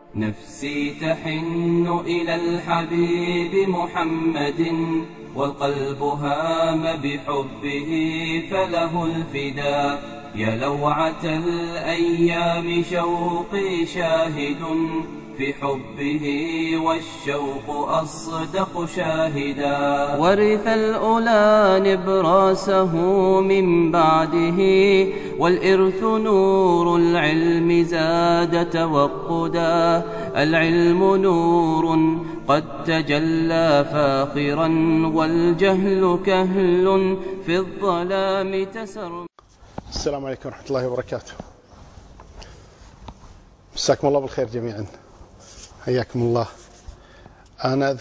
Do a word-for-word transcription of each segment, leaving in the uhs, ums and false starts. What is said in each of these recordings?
نفسي تحن إلى الحبيب محمد، والقلب هام بحبه فله الفداء. يا لوعة الأيام شوقي شاهد في حبه، والشوق أصدق شاهدا. ورث الأولى نبراسه من بعده، والإرث نور العلم زاد توقدا. العلم نور قد تجلى فاخرا، والجهل كهل في الظلام تسر. السلام عليكم ورحمة الله وبركاته. مساكم الله بالخير جميعا، حياكم الله. أنا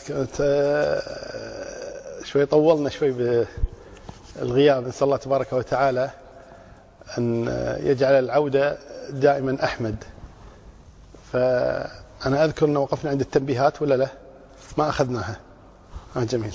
شوي طولنا شوي بالغياب، نسأل الله تبارك وتعالى أن يجعل العودة دائما أحمد. فأنا أذكر أن وقفنا عند التنبيهات ولا لا؟ ما أخذناها. آه جميل.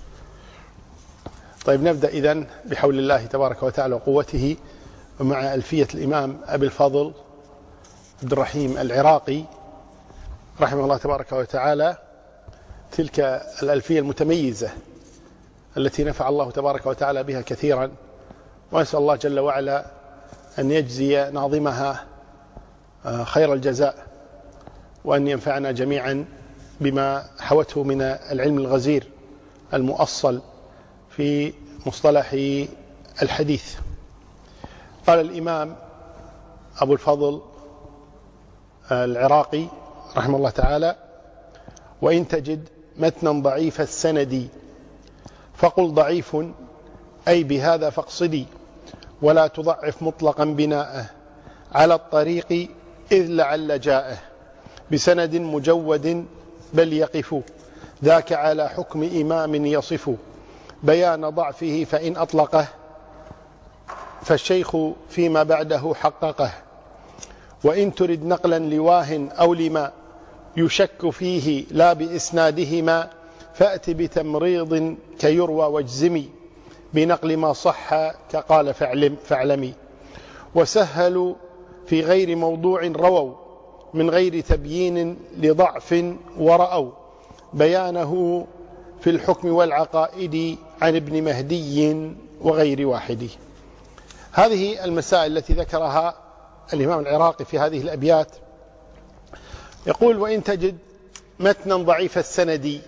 طيب نبدأ إذن بحول الله تبارك وتعالى وقوته، ومع ألفية الإمام أبي الفضل عبد الرحيم العراقي رحمه الله تبارك وتعالى، تلك الألفية المتميزة التي نفع الله تبارك وتعالى بها كثيرا، وأسأل الله جل وعلا أن يجزي ناظمها خير الجزاء، وأن ينفعنا جميعا بما حوته من العلم الغزير المؤصل في مصطلح الحديث. قال الإمام أبو الفضل العراقي رحمه الله تعالى: وإن تجد متنا ضعيف السند، فقل ضعيف أي بهذا فاقصدي، ولا تضعف مطلقا بناءه على الطريق، إذ لعل جاءه بسند مجود بل يقف، ذاك على حكم إمام يصف بيان ضعفه، فإن أطلقه فالشيخ فيما بعده حققه. وإن ترد نقلا لواه أو لما يشك فيه لا بإسنادهما، فأت بتمريض كيروى واجزمي، بنقل ما صح كقال فاعلم فاعلمي. وسهلوا في غير موضوع رووا، من غير تبيين لضعف ورأوا بيانه في الحكم والعقائد، عن ابن مهدي وغير واحد. هذه المسائل التي ذكرها الإمام العراقي في هذه الأبيات. يقول: وإن تجد متنا ضعيف السند.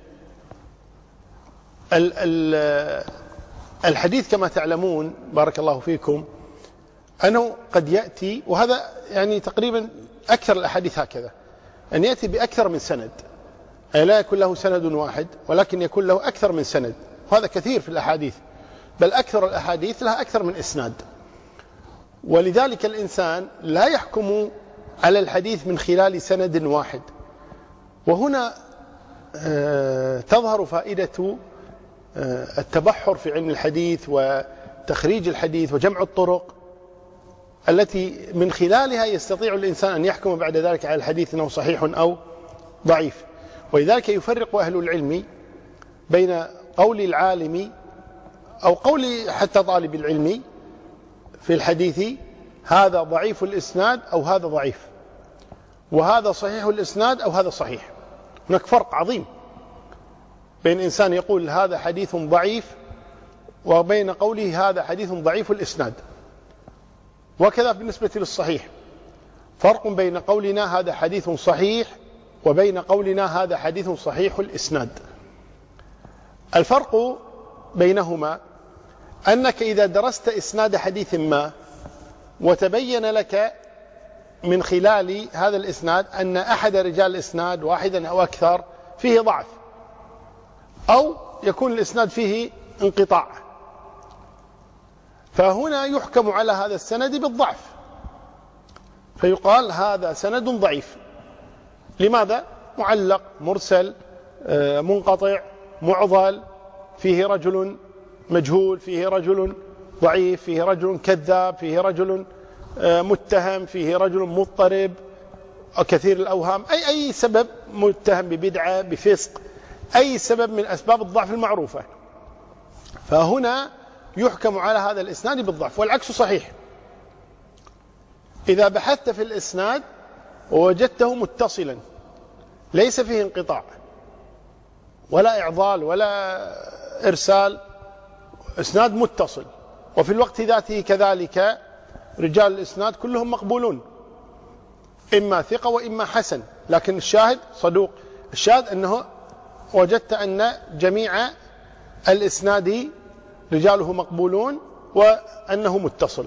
الحديث كما تعلمون بارك الله فيكم أنه قد يأتي، وهذا يعني تقريبا أكثر الأحاديث هكذا، أن يأتي بأكثر من سند، أي لا يكون له سند واحد ولكن يكون له أكثر من سند. وهذا كثير في الأحاديث، بل أكثر الأحاديث لها أكثر من إسناد. ولذلك الإنسان لا يحكم على الحديث من خلال سند واحد. وهنا تظهر فائدة التبحر في علم الحديث وتخريج الحديث وجمع الطرق، التي من خلالها يستطيع الإنسان أن يحكم بعد ذلك على الحديث أنه صحيح أو ضعيف. ولذلك يفرق أهل العلم بين قول العالم أو قول حتى طالب العلم في الحديث: هذا ضعيف الإسناد أو هذا ضعيف، وهذا صحيح الإسناد أو هذا صحيح. هناك فرق عظيم بين إنسان يقول هذا حديث ضعيف، وبين قوله هذا حديث ضعيف الإسناد. وكذا بالنسبة للصحيح، فرق بين قولنا هذا حديث صحيح وبين قولنا هذا حديث صحيح الإسناد. الفرق بينهما أنك إذا درست إسناد حديث ما، وتبين لك من خلال هذا الإسناد أن أحد رجال الإسناد واحدا أو أكثر فيه ضعف، أو يكون الإسناد فيه انقطاع، فهنا يحكم على هذا السند بالضعف، فيقال هذا سند ضعيف. لماذا؟ معلق، مرسل، منقطع، معضل، فيه رجل مجهول، فيه رجل ضعيف، فيه رجل كذاب، فيه رجل متهم، فيه رجل مضطرب، كثير الأوهام، أي أي سبب، متهم ببدعة بفسق، أي سبب من أسباب الضعف المعروفة. فهنا يحكم على هذا الإسناد بالضعف. والعكس صحيح، إذا بحثت في الإسناد ووجدته متصلا ليس فيه انقطاع ولا إعضال ولا إرسال، إسناد متصل، وفي الوقت ذاته كذلك رجال الإسناد كلهم مقبولون، إما ثقة وإما حسن، لكن الشاهد صدوق. الشاهد أنه وجدت أن جميع الإسناد رجاله مقبولون وأنه متصل،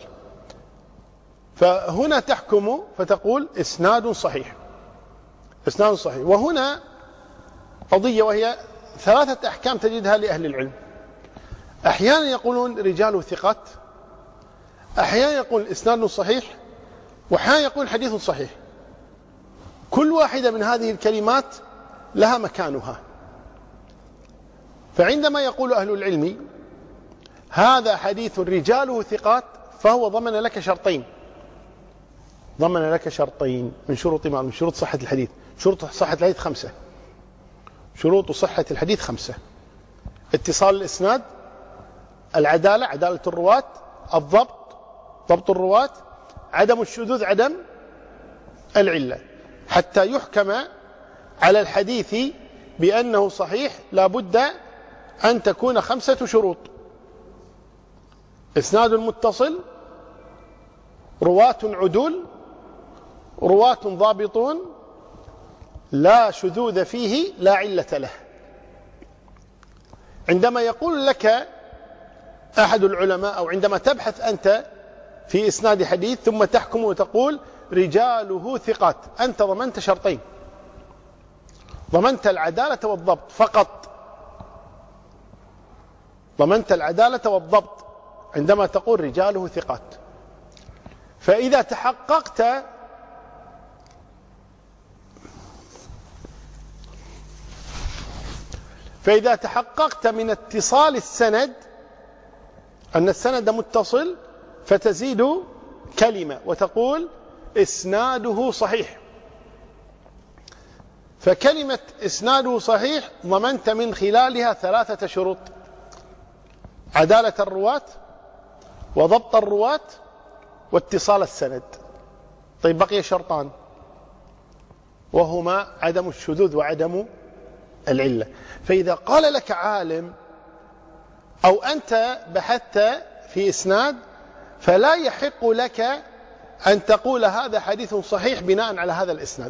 فهنا تحكم فتقول إسناد صحيح، إسناد صحيح. وهنا قضية وهي ثلاثة أحكام تجدها لأهل العلم. أحيانا يقولون رجاله ثقات، أحيانا يقول إسناد صحيح، وأحيانا يقول حديث صحيح. كل واحدة من هذه الكلمات لها مكانها. فعندما يقول أهل العلم هذا حديث رجاله ثقات فهو ضمن لك شرطين، ضمن لك شرطين من شروط ما من شروط صحة الحديث. شروط صحة الحديث خمسة، شروط صحة الحديث خمسة: اتصال الإسناد، العدالة عدالة الرواة، الضبط ضبط الرواة، عدم الشذوذ عدم العلة. حتى يحكم على الحديث بأنه صحيح لا بد أن تكون خمسة شروط: إسناد متصل، رواة عدول، رواة ضابطون، لا شذوذ فيه، لا علة له. عندما يقول لك أحد العلماء أو عندما تبحث أنت في إسناد حديث ثم تحكم وتقول رجاله ثقات، أنت ضمنت شرطين: ضمنت العدالة والضبط فقط، ضمنت العدالة والضبط عندما تقول رجاله ثقات. فإذا تحققت فإذا تحققت من اتصال السند أن السند متصل فتزيد كلمة وتقول إسناده صحيح. فكلمة إسناده صحيح ضمنت من خلالها ثلاثة شروط: عدالة الرواة، وضبط الرواة، واتصال السند. طيب بقي شرطان وهما عدم الشذوذ وعدم العلة. فإذا قال لك عالم أو أنت بحثت في إسناد فلا يحق لك أن تقول هذا حديث صحيح بناء على هذا الإسناد،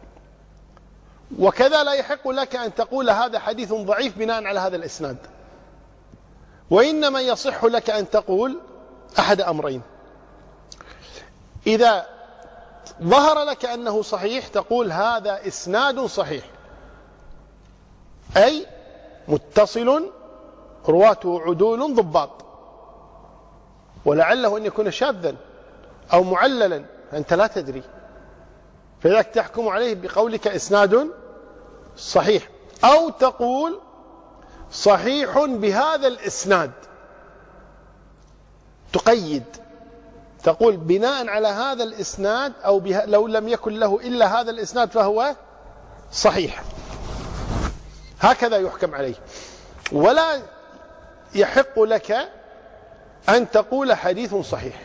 وكذا لا يحق لك أن تقول هذا حديث ضعيف بناء على هذا الإسناد. وإنما يصح لك أن تقول أحد أمرين: إذا ظهر لك أنه صحيح تقول هذا إسناد صحيح، أي متصل رواته عدول ضباط، ولعله أن يكون شاذا أو معللا فأنت لا تدري، فذلك تحكم عليه بقولك إسناد صحيح. أو تقول صحيح بهذا الإسناد، تقيد، تقول بناء على هذا الإسناد أو لو لم يكن له إلا هذا الإسناد فهو صحيح، هكذا يحكم عليه. ولا يحق لك أن تقول حديث صحيح.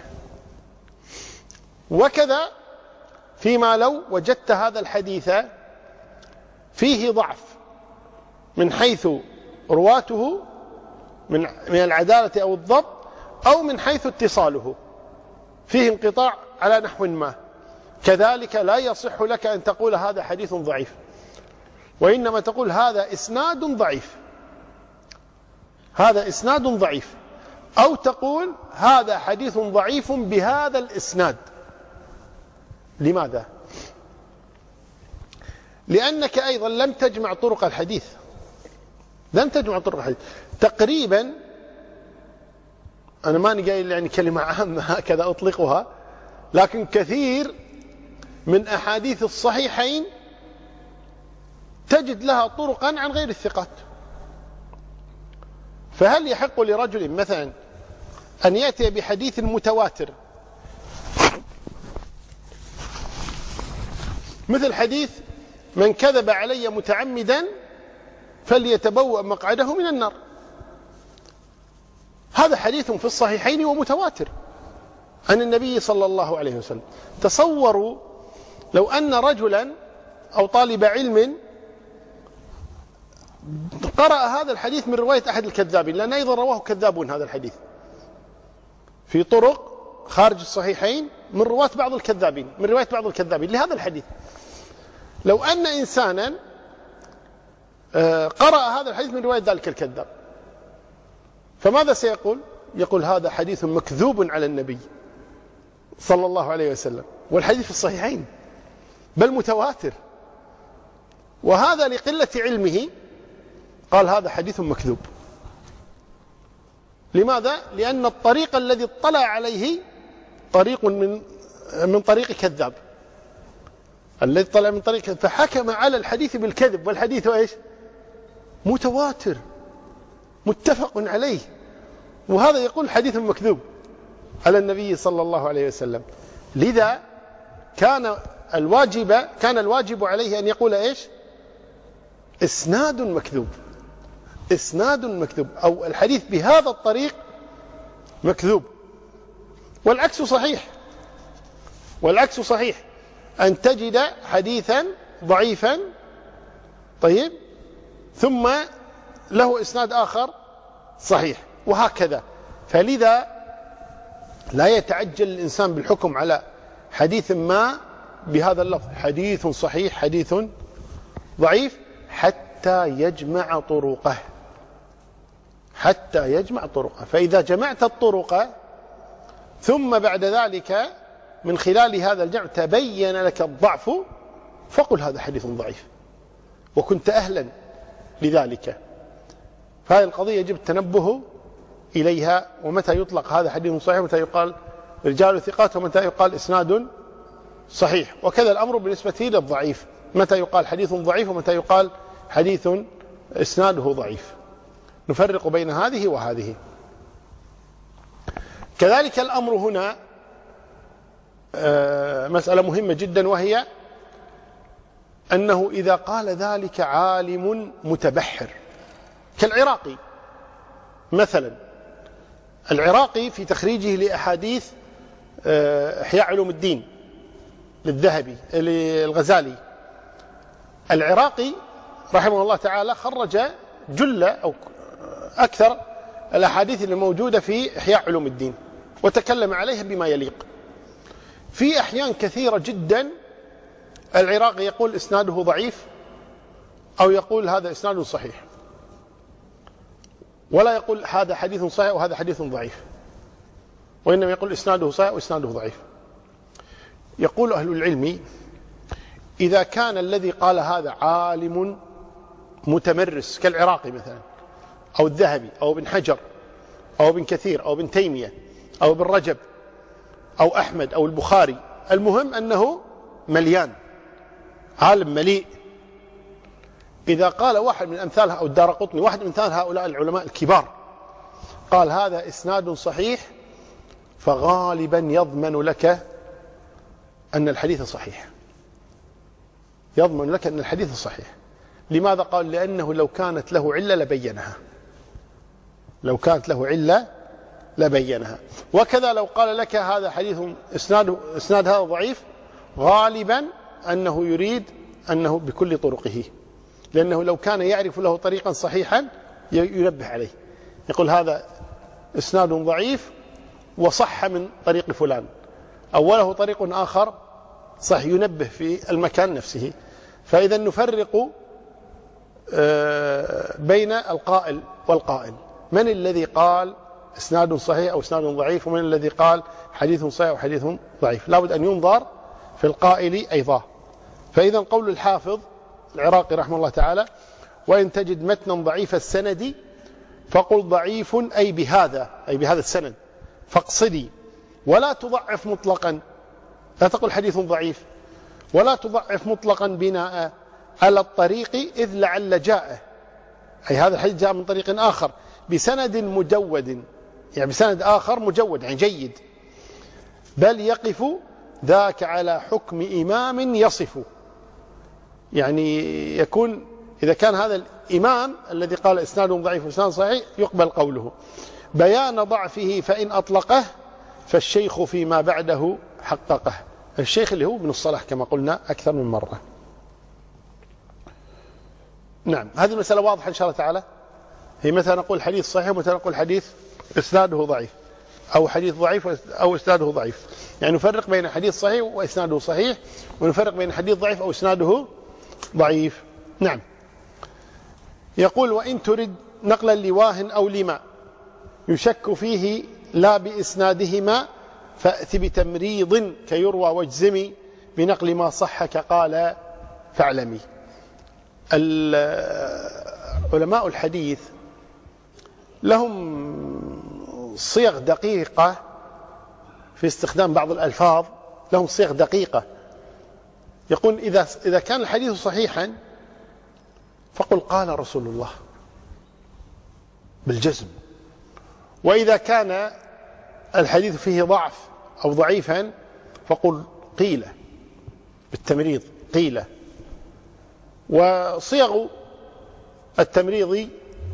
وكذا فيما لو وجدت هذا الحديث فيه ضعف من حيث رواته من من العدالة أو الضبط، أو من حيث اتصاله فيه انقطاع على نحو ما، كذلك لا يصح لك أن تقول هذا حديث ضعيف، وإنما تقول هذا إسناد ضعيف، هذا إسناد ضعيف، أو تقول هذا حديث ضعيف بهذا الإسناد. لماذا؟ لأنك أيضا لم تجمع طرق الحديث، لم تجمع طرق الحديث تقريبا. أنا ما قايل يعني كلمة عامة هكذا أطلقها، لكن كثير من أحاديث الصحيحين تجد لها طرقا عن غير الثقات. فهل يحق لرجل مثلا أن يأتي بحديث متواتر مثل حديث من كذب علي متعمدا فليتبوأ مقعده من النار؟ هذا حديث في الصحيحين ومتواتر عن النبي صلى الله عليه وسلم. تصوروا لو أن رجلا أو طالب علم قرأ هذا الحديث من رواية أحد الكذابين، لأن أيضا رواه كذابون هذا الحديث في طرق خارج الصحيحين من رواة بعض الكذابين، من رواية بعض الكذابين لهذا الحديث. لو أن إنسانا قرأ هذا الحديث من رواية ذلك الكذاب، فماذا سيقول؟ يقول هذا حديث مكذوب على النبي صلى الله عليه وسلم، والحديث في الصحيحين بل متواتر، وهذا لقلة علمه قال هذا حديث مكذوب. لماذا؟ لأن الطريق الذي اطلع عليه طريق من من طريق كذاب، الذي طلع من طريق كذاب، فحكم على الحديث بالكذب، والحديث ايش؟ متواتر متفق عليه، وهذا يقول حديث مكذوب على النبي صلى الله عليه وسلم. لذا كان الواجب كان الواجب عليه أن يقول ايش؟ إسناد مكذوب، إسناد مكذوب، أو الحديث بهذا الطريق مكذوب. والعكس صحيح، والعكس صحيح، أن تجد حديثا ضعيفا طيب ثم له إسناد آخر صحيح، وهكذا. فلذا لا يتعجل الإنسان بالحكم على حديث ما بهذا اللفظ حديث صحيح حديث ضعيف حتى يجمع طرقه، حتى يجمع طرقه. فإذا جمعت الطرق ثم بعد ذلك من خلال هذا الجمع تبين لك الضعف، فقل هذا حديث ضعيف، وكنت أهلا لذلك. فهذه القضية يجب التنبه إليها، ومتى يطلق هذا حديث صحيح، ومتى يقال رجال ثقات، ومتى يقال إسناد صحيح. وكذا الأمر بالنسبة للضعيف، متى يقال حديث ضعيف، ومتى يقال حديث إسناده ضعيف. نفرق بين هذه وهذه. كذلك الأمر هنا مسألة مهمة جدا، وهي أنه إذا قال ذلك عالم متبحر كالعراقي مثلا. العراقي في تخريجه لأحاديث إحياء علوم الدين للذهبي للغزالي، العراقي رحمه الله تعالى خرج جل أو أكثر الأحاديث الموجودة في إحياء علوم الدين، وتكلم عليها بما يليق. في أحيان كثيرة جدا العراقي يقول إسناده ضعيف، أو يقول هذا إسناد صحيح، ولا يقول هذا حديث صحيح وهذا حديث ضعيف، وإنما يقول إسناده صحيح وإسناده ضعيف. يقول أهل العلم إذا كان الذي قال هذا عالم متمرس كالعراقي مثلا، أو الذهبي، أو ابن حجر، أو ابن كثير، أو ابن تيمية، أو ابن رجب، أو أحمد، أو البخاري، المهم أنه مليان، عالم مليء. إذا قال واحد من أمثالها، أو الدارقطني، واحد من أمثال هؤلاء العلماء الكبار، قال هذا إسناد صحيح، فغالبا يضمن لك أن الحديث صحيح، يضمن لك أن الحديث صحيح. لماذا؟ قال لأنه لو كانت له علة لبينها، لو كانت له علة لبينها. وكذا لو قال لك هذا حديث إسناد إسناد هذا ضعيف، غالبا أنه يريد أنه بكل طرقه، لأنه لو كان يعرف له طريقا صحيحا ينبه عليه، يقول هذا إسناد ضعيف وصح من طريق فلان، أو له طريق آخر صح، ينبه في المكان نفسه. فإذا نفرق بين القائل والقائل، من الذي قال إسناد صحيح أو إسناد ضعيف، ومن الذي قال حديث صحيح وحديث ضعيف. لابد أن ينظر في القائل أيضا. فإذا قول الحافظ العراقي رحمه الله تعالى: وإن تجد متنا ضعيف السند فقل ضعيف أي بهذا، أي بهذا السند، فاقصدي، ولا تضعف مطلقا، لا تقل حديث ضعيف، ولا تضعف مطلقا بناء على الطريق إذ لعل جاءه، أي هذا الحديث جاء من طريق آخر بسند مجود، يعني بسند آخر مجود يعني جيد، بل يقف ذاك على حكم إمام يصف، يعني يكون إذا كان هذا الإمام الذي قال إسناد ضعيف وإسناد صحيح يقبل قوله. بيان ضعفه فإن أطلقه فالشيخ فيما بعده حققه، الشيخ اللي هو ابن الصلاح كما قلنا أكثر من مرة. نعم، هذه المسألة واضحة إن شاء الله تعالى. هي مثلا نقول حديث صحيح ومثلا نقول حديث إسناده ضعيف، أو حديث ضعيف أو إسناده ضعيف، يعني نفرق بين حديث صحيح وإسناده صحيح، ونفرق بين حديث ضعيف أو إسناده ضعيف. نعم. يقول: وإن ترد نقلا لواه أو لما يشك فيه لا بإسنادهما فأت بتمريض كيروى واجزمي بنقل ما صح كقال فاعلمي. علماء الحديث لهم صيغ دقيقة في استخدام بعض الألفاظ، لهم صيغ دقيقة. يقول: إذا إذا كان الحديث صحيحا فقل قال رسول الله بالجزم، وإذا كان الحديث فيه ضعف أو ضعيفا فقل قيل بالتمريض قيل. وصيغ التمريض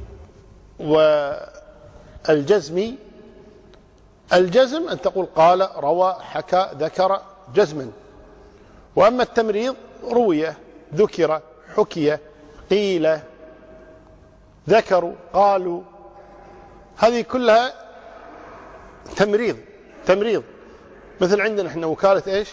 والجزم: الجزم أن تقول قال، روى، حكى، ذكر جزما. وأما التمريض روي، ذكر، حكي، قيل، ذكروا، قالوا، هذه كلها تمريض. تمريض مثل عندنا احنا وكالة ايش؟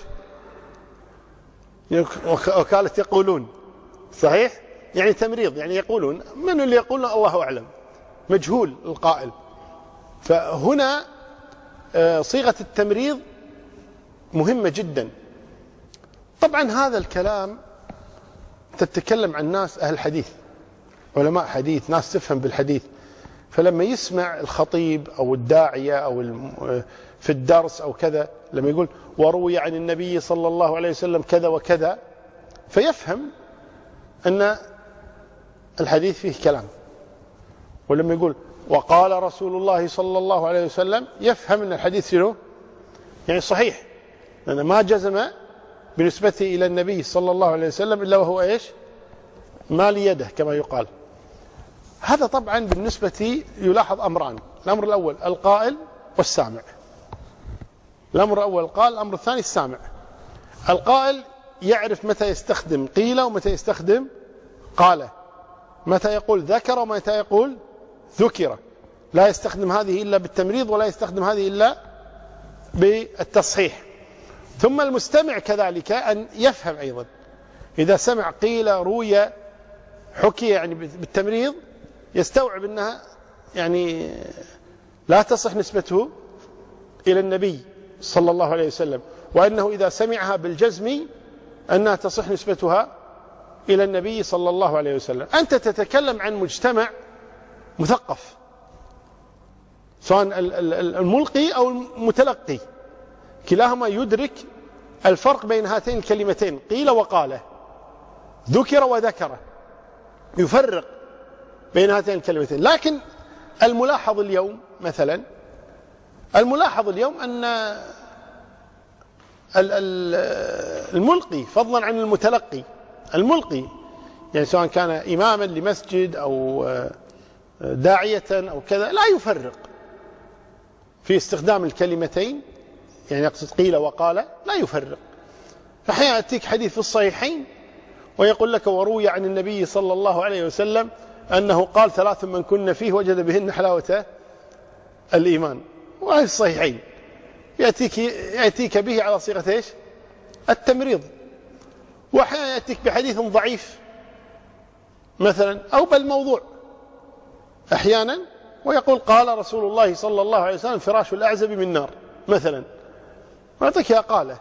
وكالة يقولون، صحيح؟ يعني تمريض، يعني يقولون. من اللي يقولون الله أعلم، مجهول القائل. فهنا صيغة التمريض مهمة جدا. طبعا هذا الكلام تتكلم عن ناس أهل حديث، علماء حديث، ناس تفهم بالحديث. فلما يسمع الخطيب أو الداعية أو في الدرس أو كذا لما يقول وروي عن النبي صلى الله عليه وسلم كذا وكذا، فيفهم أن الحديث فيه كلام. ولما يقول وقال رسول الله صلى الله عليه وسلم، يفهم أن الحديث شنو؟ يعني صحيح، لأن ما جزم بنسبته إلى النبي صلى الله عليه وسلم إلا وهو إيش؟ ما ليده كما يقال. هذا طبعا بالنسبة يلاحظ أمران: الأمر الأول القائل والسامع. الأمر الأول القائل، الأمر الثاني السامع. القائل يعرف متى يستخدم قيل ومتى يستخدم قال، متى يقول ذكر ومتى يقول ذكر. لا يستخدم هذه إلا بالتمريض ولا يستخدم هذه إلا بالتصحيح. ثم المستمع كذلك أن يفهم أيضا، إذا سمع قيل، روي، حكي يعني بالتمريض، يستوعب أنها يعني لا تصح نسبته إلى النبي صلى الله عليه وسلم، وأنه إذا سمعها بالجزم أنها تصح نسبتها إلى النبي صلى الله عليه وسلم. أنت تتكلم عن مجتمع مثقف، سواء الملقي أو المتلقي، كلاهما يدرك الفرق بين هاتين الكلمتين قيل وقال، ذكر وذكر، يفرق بين هاتين الكلمتين. لكن الملاحظ اليوم مثلا، الملاحظ اليوم أن الملقي فضلا عن المتلقي، الملقي يعني سواء كان إماما لمسجد أو داعية أو كذا، لا يفرق في استخدام الكلمتين، يعني يقصد قيل وقال، لا يفرق. فأحيانا يأتيك حديث في الصحيحين ويقول لك وروي عن النبي صلى الله عليه وسلم أنه قال ثلاث من كن فيه وجد بهن حلاوة الإيمان، وهي الصحيحين، يأتيك, يأتيك به على صيغة إيش؟ التمريض. وأحيانا يأتيك بحديث ضعيف مثلا أو بل موضوع أحيانا، ويقول قال رسول الله صلى الله عليه وسلم فراش الأعزب من نار مثلا، ويعطيك يا قاله.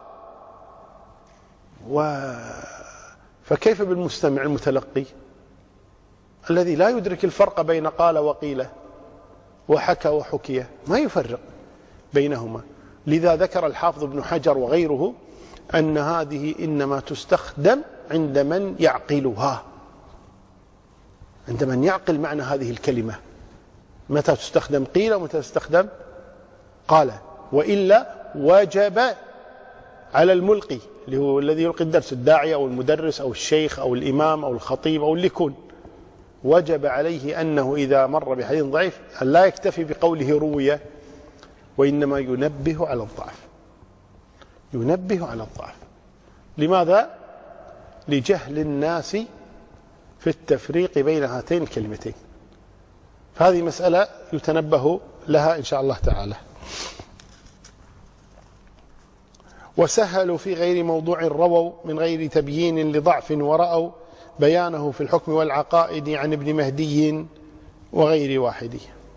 و... فكيف بالمستمع المتلقي الذي لا يدرك الفرق بين قال وقيل وحكى وحكي، ما يفرق بينهما. لذا ذكر الحافظ ابن حجر وغيره أن هذه إنما تستخدم عند من يعقلها، عند من يعقل معنى هذه الكلمة، متى تستخدم قيل ومتى تستخدم قال. وإلا وجب على الملقي اللي هو الذي يلقي الدرس، الداعية أو المدرس أو الشيخ أو الإمام أو الخطيب أو اللي يكون، وجب عليه أنه إذا مر بحديث ضعيف أن لا يكتفي بقوله روية، وإنما ينبه على الضعف. ينبه على الضعف. لماذا؟ لجهل الناس في التفريق بين هاتين الكلمتين. فهذه مسألة يتنبه لها إن شاء الله تعالى. وسهلوا في غير موضوع رووا من غير تبيين لضعف ورأوا بيانه في الحكم والعقائد عن ابن مهدي وغير واحده.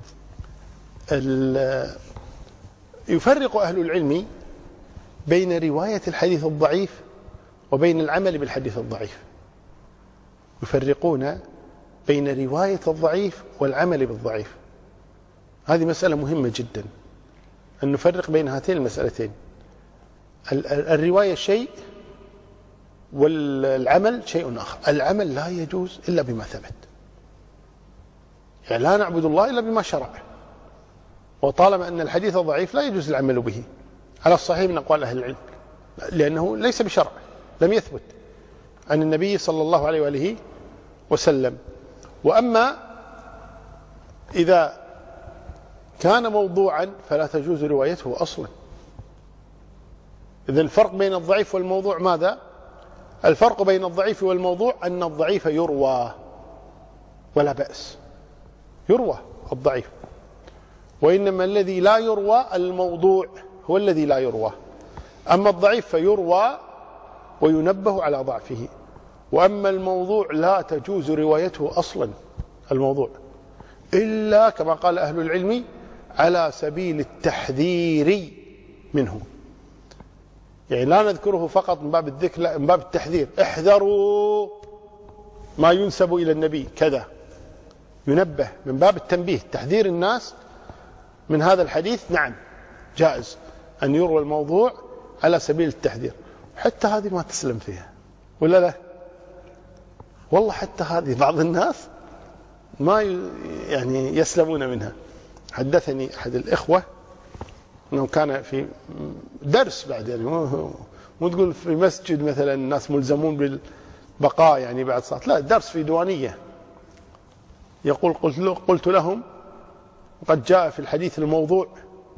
يفرق أهل العلم بين رواية الحديث الضعيف وبين العمل بالحديث الضعيف. يفرقون بين رواية الضعيف والعمل بالضعيف. هذه مسألة مهمة جدا أن نفرق بين هاتين المسألتين. الرواية شيء والعمل شيء آخر. العمل لا يجوز إلا بما ثبت، يعني لا نعبد الله إلا بما شرع. وطالما أن الحديث ضعيف لا يجوز العمل به على الصحيح من أقوال أهل العلم، لأنه ليس بشرع، لم يثبت عن النبي صلى الله عليه وآله وسلم. وأما إذا كان موضوعا فلا تجوز روايته أصلا. إذن الفرق بين الضعيف والموضوع ماذا؟ الفرق بين الضعيف والموضوع أن الضعيف يروى ولا بأس، يروى الضعيف، وإنما الذي لا يروى الموضوع هو الذي لا يروى. أما الضعيف فيروى وينبه على ضعفه، وأما الموضوع لا تجوز روايته أصلا، الموضوع إلا كما قال أهل العلم على سبيل التحذير منه. يعني لا نذكره فقط من باب الذكر، لا، من باب التحذير. احذروا ما ينسب إلى النبي كذا، ينبه من باب التنبيه، تحذير الناس من هذا الحديث. نعم جائز أن يروى الموضوع على سبيل التحذير. حتى هذه ما تسلم فيها ولا لا؟ والله حتى هذه بعض الناس ما يعني يسلمون منها. حدثني أحد الإخوة أنه كان في درس بعد، يعني مو تقول في مسجد مثلا الناس ملزمون بالبقاء يعني بعد صلاة، لا، درس في ديوانية. يقول قلت, له قلت لهم قد جاء في الحديث الموضوع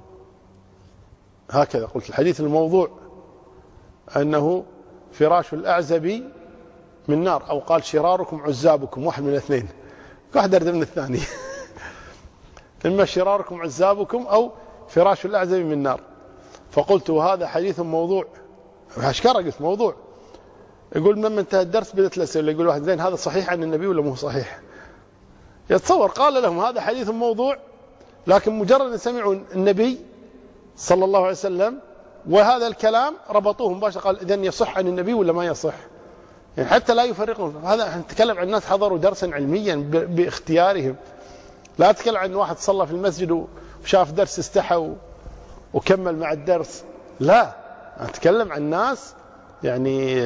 هكذا، قلت الحديث الموضوع أنه فراش الأعزب من نار، أو قال شراركم عزابكم، واحد من الاثنين، واحد أرد من الثاني إما شراركم عزابكم أو فراش الأعزب من نار. فقلت وهذا حديث موضوع، أشكره قلت موضوع. يقول لما انتهى الدرس بدأت الأسئلة، يقول واحد زين هذا صحيح عن النبي ولا مو صحيح؟ يتصور قال لهم هذا حديث موضوع، لكن مجرد أن سمعوا النبي صلى الله عليه وسلم وهذا الكلام ربطوه مباشرة، قال إذن يصح عن النبي ولا ما يصح؟ يعني حتى لا يفرقون. هذا نتكلم عن الناس حضروا درسا علميا باختيارهم، لا أتكلم عن واحد صلى في المسجد وشاف درس استحى وكمل مع الدرس، لا، أتكلم عن ناس يعني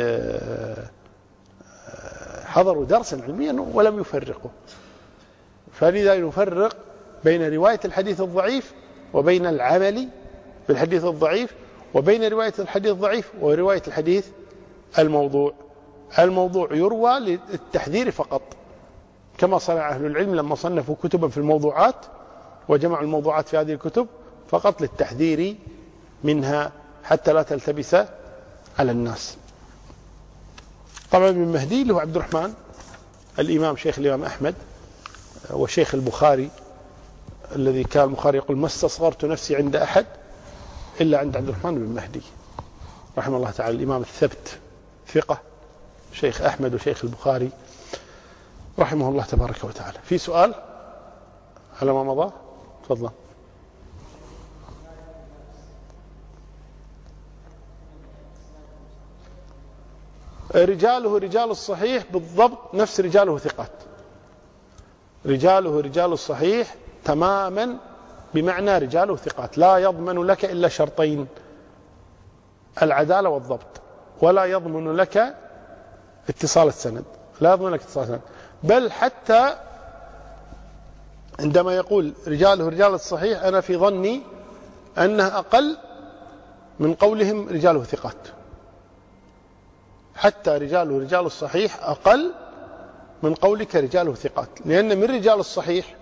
حضروا درسا علميا ولم يفرقوا. فلذا نفرق بين رواية الحديث الضعيف وبين العمل بالحديث الضعيف، وبين رواية الحديث الضعيف ورواية الحديث الموضوع. الموضوع يروى للتحذير فقط، كما صنع أهل العلم لما صنفوا كتبا في الموضوعات وجمعوا الموضوعات في هذه الكتب فقط للتحذير منها حتى لا تلتبس على الناس. طبعا من مهدي له عبد الرحمن الإمام شيخ الإمام أحمد وشيخ البخاري، الذي كان البخاري يقول ما استصغرت نفسي عند أحد إلا عند عبد الرحمن بن مهدي رحمه الله تعالى، الإمام الثبت ثقة، شيخ أحمد وشيخ البخاري رحمه الله تبارك وتعالى. في سؤال على ما مضى؟ تفضل. رجاله رجال الصحيح بالضبط نفس رجاله ثقات، رجاله رجال الصحيح تماما بمعنى رجاله ثقات. لا يضمن لك إلا شرطين، العدالة والضبط، ولا يضمن لك اتصال السند، لا يضمن لك اتصال السند. بل حتى عندما يقول رجاله رجال الصحيح أنا في ظني أنه أقل من قولهم رجاله ثقات، حتى رجاله رجال الصحيح أقل من قولك رجاله ثقات، لأن من رجال الصحيح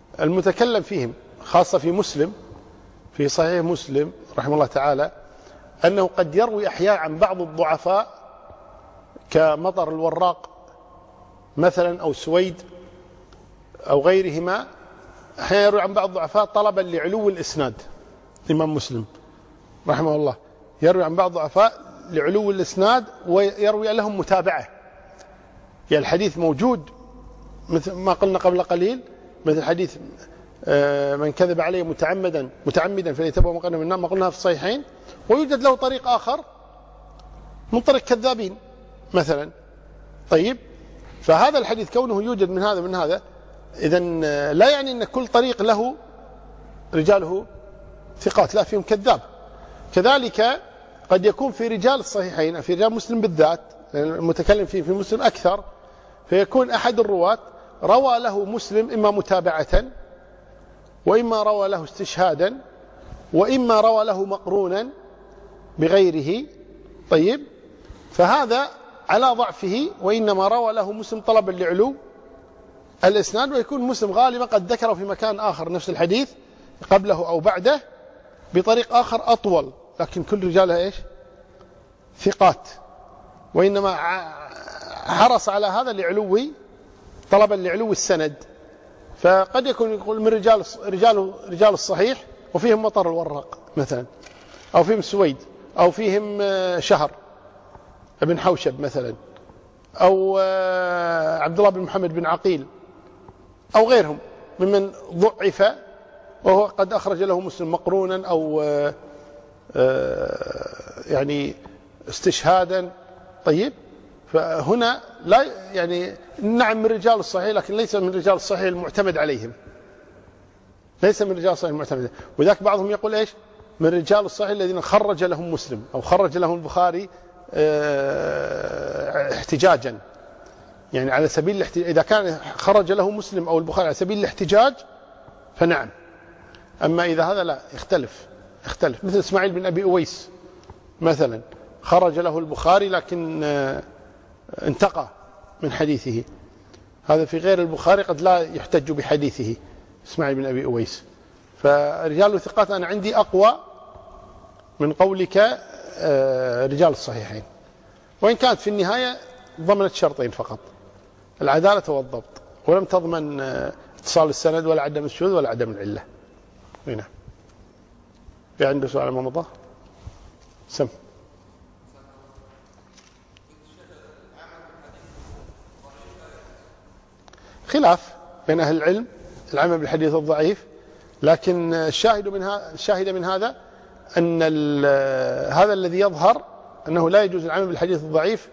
المتكلم فيهم خاصة في مسلم، في صحيح مسلم رحمه الله تعالى، أنه قد يروي أحيانا عن بعض الضعفاء كمطر الوراق مثلا أو سويد أو غيرهما، أحيانا يروي عن بعض الضعفاء طلبا لعلو الإسناد. الإمام مسلم رحمه الله يروي عن بعض الضعفاء لعلو الإسناد ويروي لهم متابعة، يعني الحديث موجود مثل ما قلنا قبل قليل، مثل حديث من كذب عليه متعمدا متعمدا فليتبوأ مقعده من النار، ما قلناها في الصحيحين، ويوجد له طريق آخر من طريق كذابين مثلا. طيب، فهذا الحديث كونه يوجد من هذا من هذا، إذن لا يعني أن كل طريق له رجاله ثقات، لا، فيهم كذاب. كذلك قد يكون في رجال الصحيحين، في رجال مسلم بالذات، المتكلم فيه في مسلم أكثر، فيكون أحد الرواة روى له مسلم إما متابعة، وإما روى له استشهادا، وإما روى له مقرونا بغيره. طيب، فهذا على ضعفه، وإنما روى له مسلم طلبا لعلو الإسناد، ويكون مسلم غالبا قد ذكره في مكان آخر نفس الحديث قبله أو بعده بطريق آخر أطول، لكن كل رجالها إيش؟ ثقات، وإنما حرص على هذا لعلو طلبا لعلو السند. فقد يكون يقول من رجال رجال رجال الصحيح وفيهم مطر الوراق مثلا، أو فيهم سويد، أو فيهم شهر بن حوشب مثلا، أو عبد الله بن محمد بن عقيل، أو غيرهم ممن ضعف وهو قد أخرج له مسلم مقرونا أو يعني استشهادا. طيب، فهنا لا يعني نعم من رجال الصحيح، لكن ليس من رجال الصحيح المعتمد عليهم، ليس من رجال الصحيح المعتمد. وذاك بعضهم يقول إيش؟ من رجال الصحيح الذين خرج لهم مسلم أو خرج لهم البخاري احتجاجا، يعني على سبيل الاحتجاج. إذا كان خرج له مسلم أو البخاري على سبيل الاحتجاج فنعم، أما إذا هذا لا، يختلف يختلف مثل إسماعيل بن أبي أويس مثلا، خرج له البخاري لكن انتقى من حديثه، هذا في غير البخاري قد لا يحتج بحديثه إسماعيل بن أبي أويس. فرجال الثقات أنا عندي أقوى من قولك رجال الصحيحين، وإن كانت في النهاية ضمنت شرطين فقط، العدالة والضبط، ولم تضمن اتصال السند ولا عدم الشذوذ ولا عدم العلة. هنا في عنده سؤال ما مضى؟ سم. خلاف بين أهل العلم العمل بالحديث الضعيف، لكن الشاهد من هذا الشاهد من هذا أن هذا الذي يظهر أنه لا يجوز العمل بالحديث الضعيف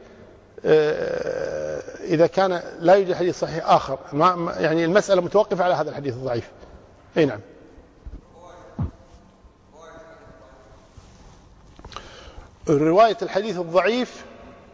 إذا كان لا يوجد حديث صحيح آخر، يعني المسألة متوقفة على هذا الحديث الضعيف. أي نعم. رواية الحديث الضعيف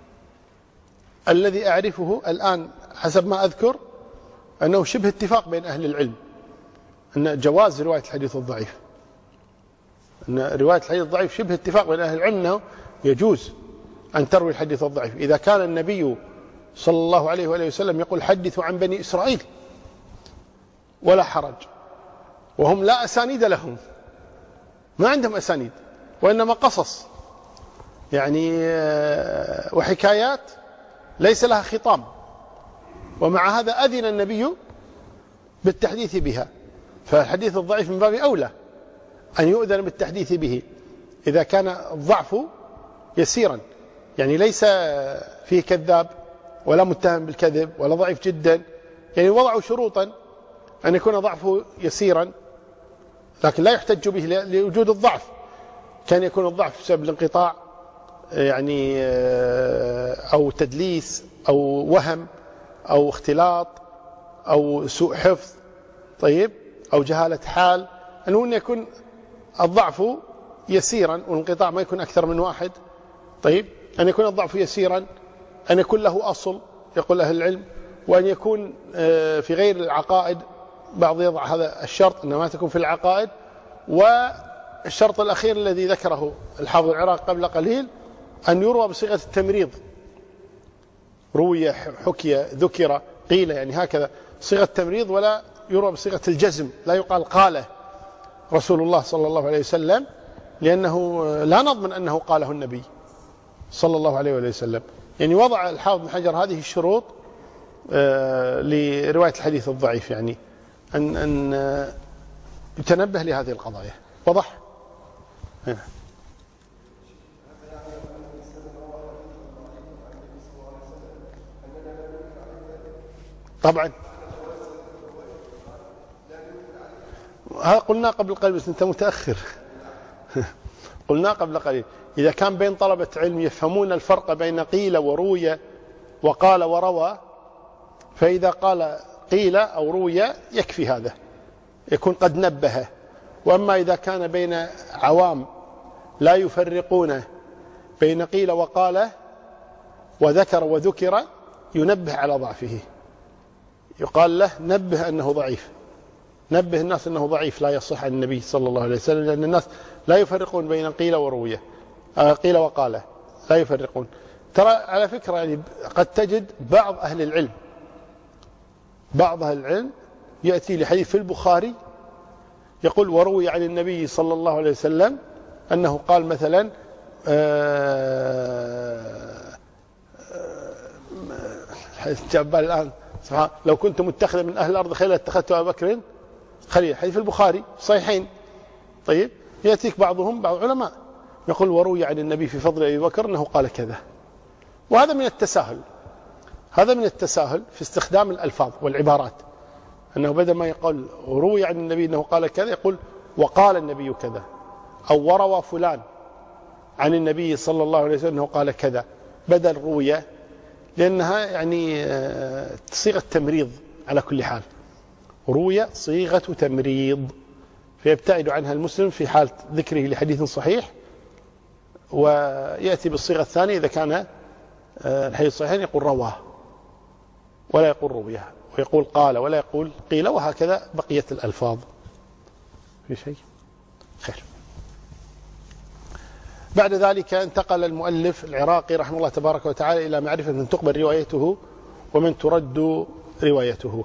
الذي أعرفه الآن حسب ما أذكر أنه شبه اتفاق بين أهل العلم أن جواز رواية الحديث الضعيف، أن رواية الحديث الضعيف شبه اتفاق بين أهل العلم أنه يجوز أن تروي الحديث الضعيف إذا كان النبي صلى الله عليه وآله وسلم يقول حدثوا عن بني إسرائيل ولا حرج، وهم لا أسانيد لهم، ما عندهم أسانيد، وإنما قصص يعني وحكايات ليس لها خطام، ومع هذا أذن النبي بالتحديث بها. فالحديث الضعيف من باب أولى أن يؤذن بالتحديث به إذا كان الضعف يسيرا، يعني ليس فيه كذاب ولا متهم بالكذب ولا ضعيف جدا، يعني وضعوا شروطا أن يكون ضعفه يسيرا لكن لا يحتج به لوجود الضعف. كان يكون الضعف بسبب الانقطاع يعني أو تدليس أو وهم أو اختلاط أو سوء حفظ، طيب، أو جهالة حال، أنه أن يكون الضعف يسيرا والانقطاع ما يكون أكثر من واحد. طيب، أن يكون الضعف يسيرا، أن يكون له أصل يقول أهل العلم، وأن يكون في غير العقائد، بعض يضع هذا الشرط أنه ما تكون في العقائد. والشرط الأخير الذي ذكره الحافظ العراقي قبل قليل أن يروى بصيغة التمريض، روي حكي ذكر قيل، يعني هكذا صيغة التمريض، ولا يروى بصيغة الجزم، لا يقال قاله رسول الله صلى الله عليه وسلم، لأنه لا نضمن أنه قاله النبي صلى الله عليه وسلم. يعني وضع الحافظ بن حجر هذه الشروط لرواية الحديث الضعيف، يعني أن أن يتنبه لهذه القضايا. وضح؟ هنا. طبعا هذا قلنا قبل قليل بس أنت متأخر. قلنا قبل قليل إذا كان بين طلبة علم يفهمون الفرق بين قيل وروي وقال وروى، فإذا قال قيل أو روي يكفي هذا، يكون قد نبه. وأما إذا كان بين عوام لا يفرقون بين قيل وقال وذكر وذكر ينبه على ضعفه، يقال له نبه أنه ضعيف، نبه الناس أنه ضعيف لا يصح عن النبي صلى الله عليه وسلم، لأن الناس لا يفرقون بين قيل وروية، قيل وقال لا يفرقون. ترى على فكرة يعني قد تجد بعض أهل العلم بعض أهل العلم يأتي لحديث في البخاري يقول وروي عن النبي صلى الله عليه وسلم أنه قال مثلا جاب الآن سبحان لو كنت متخذا من أهل الأرض خليلا اتخذت أبا بكر خليلا، حديث في البخاري صحيحين. طيب يأتيك بعضهم بعض العلماء يقول وروي عن النبي في فضل أبي بكر أنه قال كذا، وهذا من التساهل، هذا من التساهل في استخدام الألفاظ والعبارات، أنه بدل ما يقول روي عن النبي أنه قال كذا يقول وقال النبي كذا، أو وروى فلان عن النبي صلى الله عليه وسلم أنه قال كذا بدل روية، لأنها يعني صيغة تمريض على كل حال، روية صيغة تمريض فيبتعد عنها المسلم في حال ذكره لحديث صحيح، ويأتي بالصيغة الثانية إذا كان الحديث صحيح يقول رواه ولا يقول رويه، ويقول قال ولا يقول قيل، وهكذا بقية الألفاظ. في شيء خير. بعد ذلك انتقل المؤلف العراقي رحمه الله تبارك وتعالى إلى معرفة من تقبل روايته ومن ترد روايته.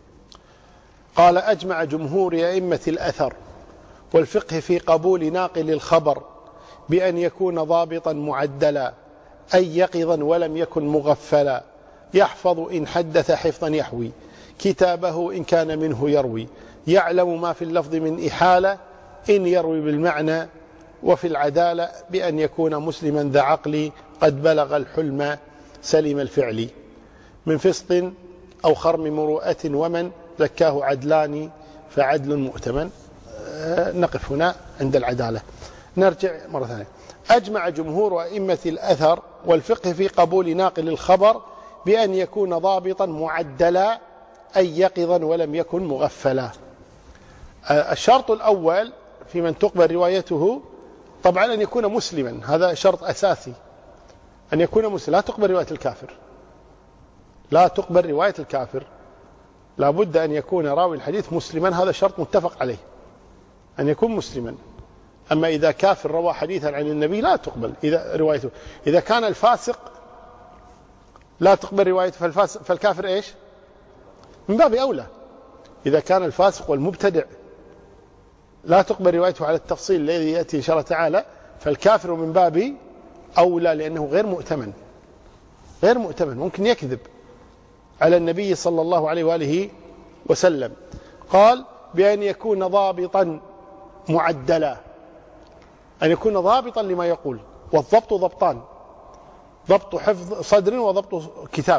قال أجمع جمهور أئمة الأثر والفقه في قبول ناقل الخبر بأن يكون ضابطا معدلا أي يقظا ولم يكن مغفلا، يحفظ إن حدث حفظا يحوي كتابه إن كان منه يروي، يعلم ما في اللفظ من إحالة إن يروي بالمعنى، وفي العدالة بأن يكون مسلما ذا عقل قد بلغ الحلم سلم الفعل، من فسق أو خرم مروءة ومن زكاه عدلان فعدل مؤتمن. نقف هنا عند العدالة. نرجع مرة ثانية. أجمع جمهور أئمة الأثر والفقه في قبول ناقل الخبر بأن يكون ضابطا معدلا أي يقظا ولم يكن مغفلا. الشرط الأول في من تقبل روايته طبعا أن يكون مسلما، هذا شرط أساسي، أن يكون مسلما. لا تقبل رواية الكافر، لا تقبل رواية الكافر، لا بد أن يكون راوي الحديث مسلما، هذا شرط متفق عليه أن يكون مسلما. أما إذا كافر روى حديثا عن النبي لا تقبل إذا روايته. إذا كان الفاسق لا تقبل روايته، فالفاسق فالكافر إيش؟ من باب أولى. إذا كان الفاسق والمبتدع لا تقبل روايته على التفصيل الذي يأتي إن شاء الله تعالى، فالكافر من باب أولى، لأنه غير مؤتمن، غير مؤتمن، ممكن يكذب على النبي صلى الله عليه وآله وسلم. قال بأن يكون ضابطا معدلا، أن يكون ضابطا لما يقول، والضبط ضبطان، ضبط حفظ صدر وضبط كتاب،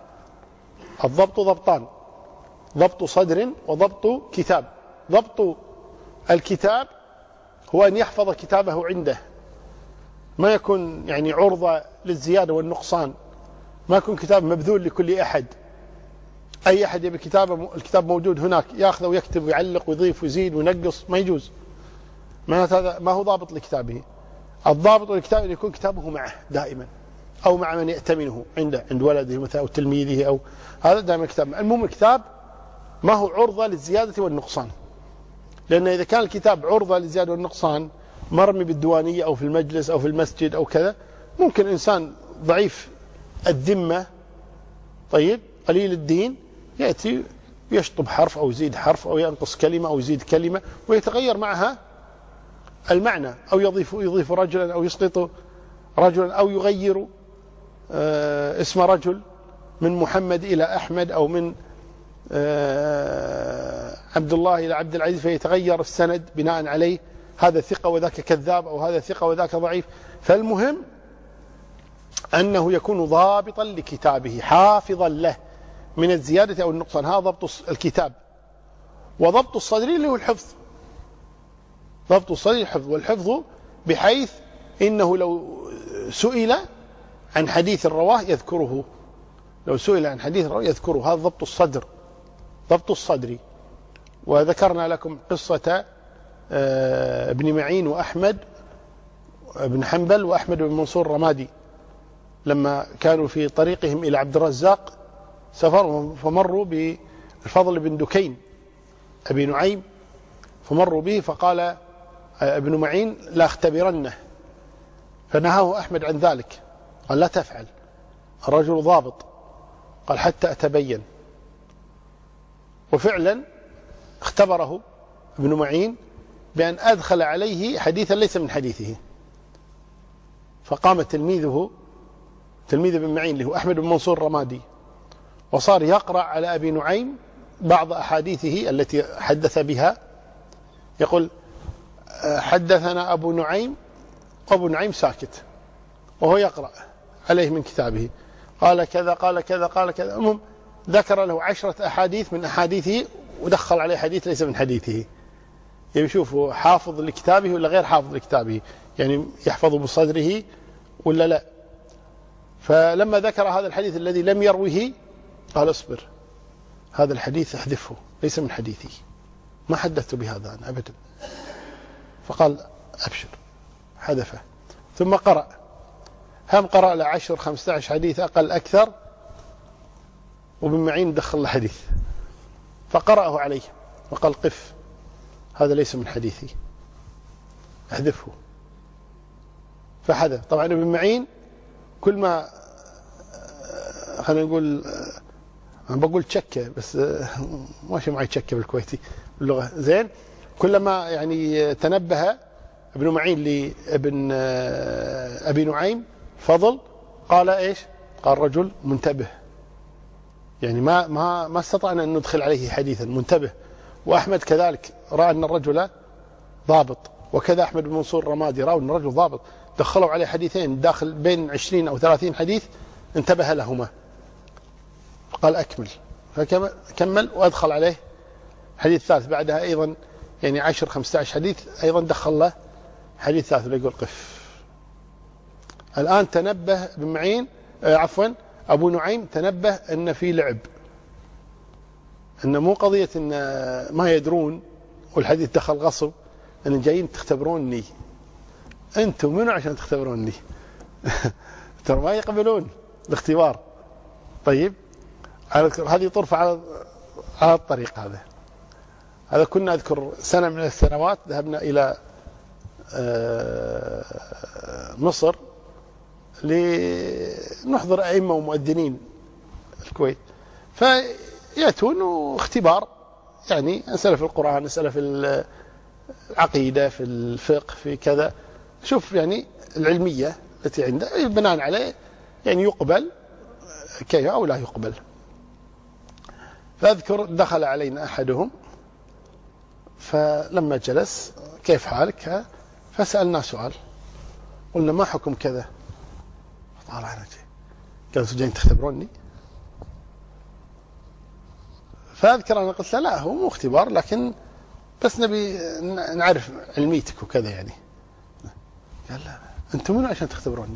الضبط ضبطان، ضبط صدر وضبط كتاب. ضبط الكتاب هو أن يحفظ كتابه عنده، ما يكون يعني عرضة للزيادة والنقصان، ما يكون كتاب مبذول لكل أحد، أي أحد يبي كتابه الكتاب موجود هناك يأخذه ويكتب ويعلق ويضيف ويزيد وينقص، ما يجوز، هذا ما هو ضابط لكتابه. الضابط للكتاب أن يكون كتابه معه دائما، أو مع من يأتمنه عنده، عند ولده مثلا أو تلميذه، أو هذا دائما الكتاب. المهم الكتاب ما هو عرضة للزيادة والنقصان، لأن إذا كان الكتاب عرضة للزيادة والنقصان مرمي بالديوانية أو في المجلس أو في المسجد أو كذا، ممكن إنسان ضعيف الذمة طيب قليل الدين يأتي يشطب حرف أو يزيد حرف أو ينقص كلمة أو يزيد كلمة ويتغير معها المعنى، أو يضيف يضيف رجلا أو يسقط رجلا، أو يغير اسم رجل من محمد إلى أحمد، أو من عبد الله إلى عبد العزيز، فيتغير السند بناء عليه، هذا ثقة وذاك كذاب، أو هذا ثقة وذاك ضعيف. فالمهم أنه يكون ضابطا لكتابه حافظا له من الزيادة أو النقصان. هذا ضبط الكتاب. وضبط الصدري اللي هو الحفظ، ضبط الصدري الحفظ، والحفظ بحيث إنه لو سئل عن حديث الرواه يذكره، لو سئل عن حديث الرواه يذكره. هذا ضبط الصدر، ضبط الصدري. وذكرنا لكم قصة ابن معين وأحمد بن حنبل وأحمد بن منصور الرمادي لما كانوا في طريقهم إلى عبد الرزاق سفرهم، فمروا بالفضل بن دكين أبي نعيم، فمروا به، فقال ابن معين لا اختبرنه، فنهاه أحمد عن ذلك، قال لا تفعل، الرجل ضابط، قال حتى أتبين. وفعلا اختبره ابن معين بأن أدخل عليه حديثا ليس من حديثه، فقام تلميذه تلميذ ابن معين اللي هو أحمد بن منصور الرمادي، وصار يقرأ على أبي نعيم بعض أحاديثه التي حدث بها، يقول حدثنا أبو نعيم، وأبو نعيم ساكت وهو يقرأ عليه من كتابه، قال كذا قال كذا قال كذا. المهم ذكر له عشرة أحاديث من أحاديثه، ودخل عليه حديث ليس من حديثه. يعني يشوفه حافظ لكتابه ولا غير حافظ لكتابه، يعني يحفظ بصدره ولا لا. فلما ذكر هذا الحديث الذي لم يروه قال اصبر، هذا الحديث احذفه، ليس من حديثي، ما حدثت بهذا أنا أبدا. فقال أبشر، حذفه. ثم قرأ، هم قرأ له عشر خمسة عشر حديث أقل أكثر، وابن معين دخل الحديث، فقرأه عليه وقال قف، هذا ليس من حديثي، احذفه. فحذف. طبعا ابن معين كل ما خلينا نقول، أنا بقول تشكة بس ماشي معي تشكة بالكويتي باللغة زين، كلما يعني تنبه ابن معين لابن أبي نعيم فضل قال إيش؟ قال رجل منتبه، يعني ما ما ما استطعنا أن ندخل عليه حديثا، منتبه. وأحمد كذلك رأى أن الرجل ضابط، وكذا أحمد بن منصور الرمادي رأى أن الرجل ضابط، دخلوا عليه حديثين داخل بين عشرين أو ثلاثين حديث، انتبه لهما، قال أكمل، فكمل وأدخل عليه حديث ثالث بعدها أيضا، يعني عشر خمسة عشر حديث أيضا دخل له حديث ثالث، يقول قف. الآن تنبه ابن معين آه عفوا أبو نعيم تنبه أن في لعب، أن مو قضية أن ما يدرون والحديث دخل غصب، أن جايين تختبروني، أنتم منو عشان تختبروني؟ ترى ما يقبلون الاختبار. طيب هذه طرفة على على الطريق. هذا هذا كنا أذكر سنة من السنوات ذهبنا إلى مصر لنحضر أئمة ومؤذنين الكويت، فيأتون واختبار، يعني أسئلة في القرآن، أسئلة في العقيدة، في الفقه، في كذا، شوف يعني العلمية التي عنده بناء عليه يعني يقبل كيف أو لا يقبل. فأذكر دخل علينا أحدهم، فلما جلس كيف حالك؟ فسألنا سؤال، قلنا ما حكم كذا؟ طالع على وجهي، قال جايين تختبروني؟ فأذكر أنا قلت له لا، هو مو اختبار، لكن بس نبي نعرف علميتك وكذا يعني. قال لا، أنتم منو عشان تختبروني؟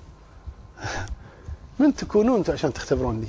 من تكونون أنتم عشان تختبروني؟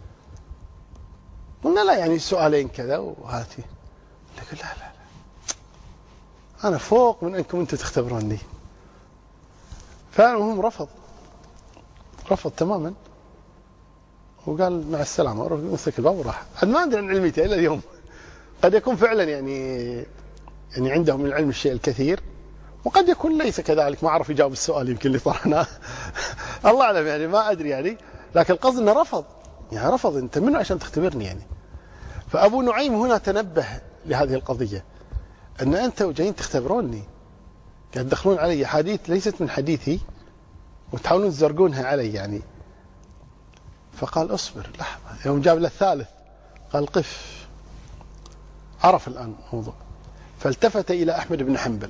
قلنا لا، يعني سؤالين كذا وهاتي. يقول لا لا لا، أنا فوق من أنكم أنتم تختبروني. فالمهم رفض رفض تماما، وقال مع السلامة، ومسك الباب وراح. أنا ما أدري عن علميته إلى اليوم، قد يكون فعلا يعني يعني عندهم من العلم الشيء الكثير، وقد يكون ليس كذلك، ما عرف يجاوب السؤال يمكن اللي طرحناه. الله أعلم، يعني ما أدري يعني، لكن القصد أنه رفض، يعني رفض، أنت منو عشان تختبرني يعني. فأبو نعيم هنا تنبه لهذه القضية، أن أنت جايين تختبروني، قاعد تدخلون علي حديث ليست من حديثي وتحاولون تزرقونها علي يعني. فقال اصبر لحظة. يوم جاب له الثالث قال قف، عرف الآن الموضوع، فالتفت إلى أحمد بن حنبل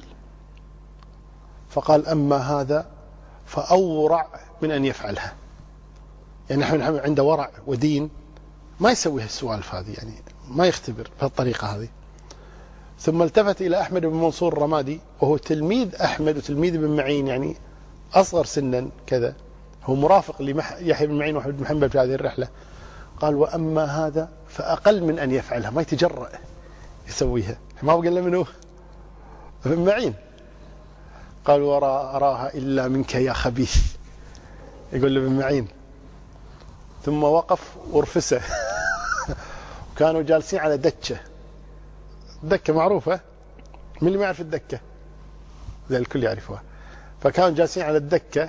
فقال أما هذا فأورع من أن يفعلها. يعني أحمد بن حنبل عنده ورع ودين، ما يسوي هالسوالف هذه، يعني ما يختبر بهالطريقة هذه. ثم التفت إلى أحمد بن منصور الرمادي وهو تلميذ أحمد وتلميذ بن معين، يعني أصغر سنا كذا، هو مرافق ليحيى بن معين وأحمد بن حنبل في هذه الرحلة. قال وأما هذا فأقل من أن يفعلها، ما يتجرأ يسويها. ما بقى له منه ابن معين. قال وراء أراها إلا منك يا خبيث، يقول لابن معين. ثم وقف ورفسه وكانوا جالسين على دكة، دكة معروفة، من اللي ما يعرف الدكة زي الكل يعرفها. فكانوا جالسين على الدكة،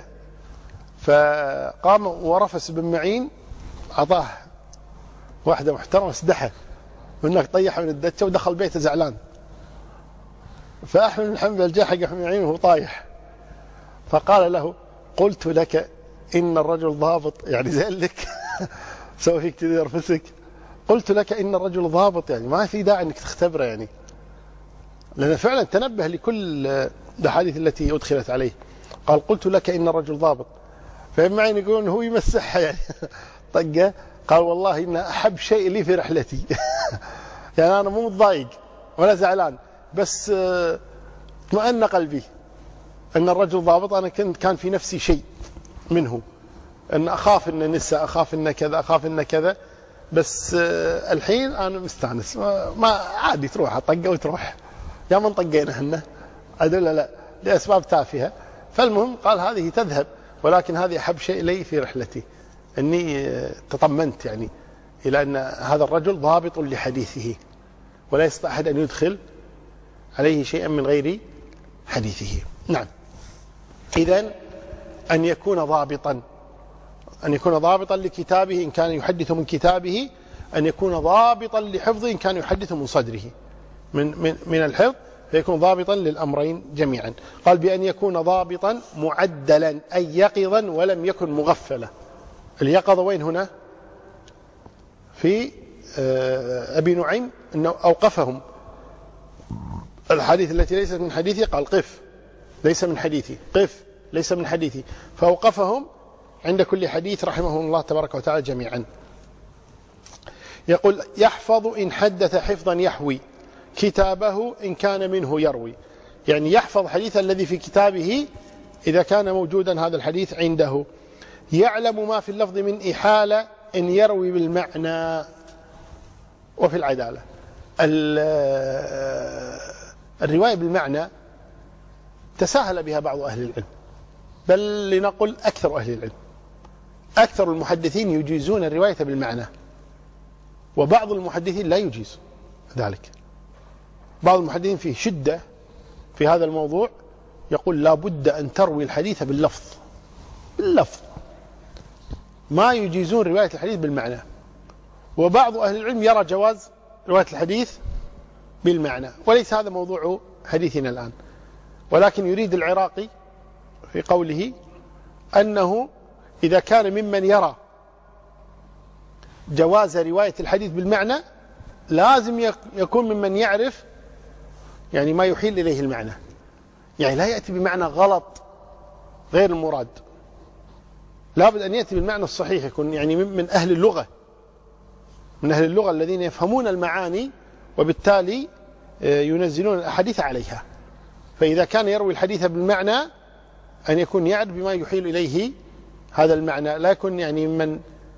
فقام ورفس ابن معين، أعطاه واحدة محترمة اسدحه، وهناك طيحه من الدكة ودخل بيته زعلان. فأحمد بن حنبل جاء حق ابن معين وهو طايح، فقال له قلت لك إن الرجل ضابط، يعني زي لك سوى فيك كذا يرفسك، قلت لك إن الرجل ضابط، يعني ما في داعي أنك تختبره، يعني لأنه فعلا تنبه لكل الأحاديث التي أدخلت عليه. قال قلت لك إن الرجل ضابط. فابن معين يقولون هو يمسحها يعني طقه. قال والله إن أحب شيء لي في رحلتي يعني أنا مو متضايق ولا زعلان، بس اطمأن قلبي أن الرجل ضابط. أنا كنت كان في نفسي شيء منه، أن أخاف أن نساء، أخاف أن كذا، أخاف أن كذا، بس الحين أنا مستانس، ما عادي تروح طقه وتروح، يا من طقينا احنا أدل لا لأسباب تافهة. فالمهم قال هذه تذهب، ولكن هذه أحب شيء لي في رحلتي، أني تطمنت يعني إلى أن هذا الرجل ضابط لحديثه ولا يستطيع أحد أن يدخل عليه شيئا من غير حديثه. نعم، إذن أن يكون ضابطا، أن يكون ضابطا لكتابه إن كان يحدث من كتابه، أن يكون ضابطا لحفظه إن كان يحدث من صدره من, من, من الحفظ، فيكون ضابطا للأمرين جميعا. قال بأن يكون ضابطا معدلا أي يقظا ولم يكن مغفلا. اليقظة وين هنا؟ في أبي نعيم أنه أوقفهم الحديث التي ليست من حديثي، قال قف ليس من حديثي، قف ليس من حديثي، فأوقفهم عند كل حديث رحمه الله تبارك وتعالى جميعا. يقول يحفظ إن حدث حفظا يحوي كتابه إن كان منه يروي، يعني يحفظ حديث الذي في كتابه إذا كان موجودا هذا الحديث عنده. يعلم ما في اللفظ من إحالة إن يروي بالمعنى وفي العدالة. الرواية بالمعنى تساهل بها بعض أهل العلم، بل لنقل أكثر أهل العلم. أكثر المحدثين يجيزون الرواية بالمعنى، وبعض المحدثين لا يجيز ذلك. بعض المحدثين فيه شدة في هذا الموضوع، يقول لا بد أن تروي الحديث باللفظ، باللفظ، ما يجيزون رواية الحديث بالمعنى. وبعض أهل العلم يرى جواز رواية الحديث بالمعنى، وليس هذا موضوع حديثنا الآن. ولكن يريد العراقي في قوله أنه إذا كان ممن يرى جواز رواية الحديث بالمعنى لازم يكون ممن يعرف يعني ما يحيل إليه المعنى، يعني لا يأتي بمعنى غلط غير المراد، لابد أن يأتي بالمعنى الصحيح، يكون يعني من أهل اللغة، من أهل اللغة الذين يفهمون المعاني وبالتالي ينزلون الأحاديث عليها. فإذا كان يروي الحديث بالمعنى أن يكون يعرف بما يحيل إليه هذا المعنى، لا يكون يعني من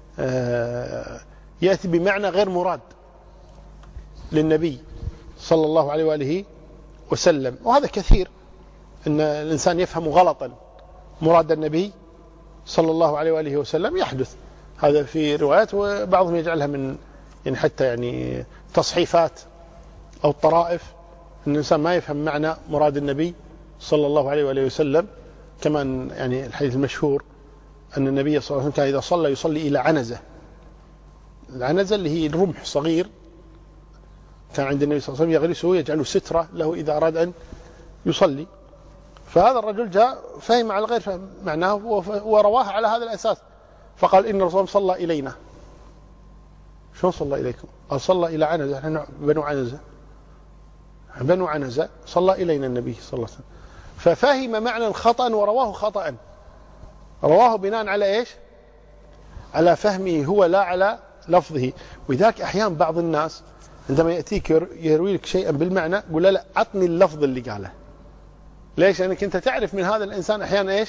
يأتي بمعنى غير مراد للنبي صلى الله عليه وآله وسلم. وهذا كثير، أن الإنسان يفهم غلطا مراد النبي صلى الله عليه وآله وسلم، يحدث هذا في روايات، وبعضهم يجعلها من يعني حتى يعني تصحيفات أو طرائف، أن الإنسان ما يفهم معنى مراد النبي صلى الله عليه وآله وسلم. كمان يعني الحديث المشهور أن النبي صلى الله عليه وسلم كان إذا صلى يصلي إلى عنزة، العنزة اللي هي الرمح صغير كان عند النبي صلى الله عليه وسلم يغرسه، يجعله سترة له إذا أراد أن يصلي. فهذا الرجل جاء فهم على غير فهم معناه ورواه على هذا الأساس، فقال إن الرسول صلى إلينا. شو صلى إليكم؟ قال صلى إلى عنزة، نحن بنو عنزة، بنو عنزة صلى إلينا النبي صلى الله عليه وسلم. ففهم معنى خطأ ورواه خطأ، رواه بناء على إيش؟ على فهمه هو لا على لفظه. وذاك أحيانا بعض الناس عندما يأتيك يروي لك شيئا بالمعنى قل لا لا عطني اللفظ اللي قاله. ليش؟ لأنك أنت تعرف من هذا الإنسان أحيانا إيش؟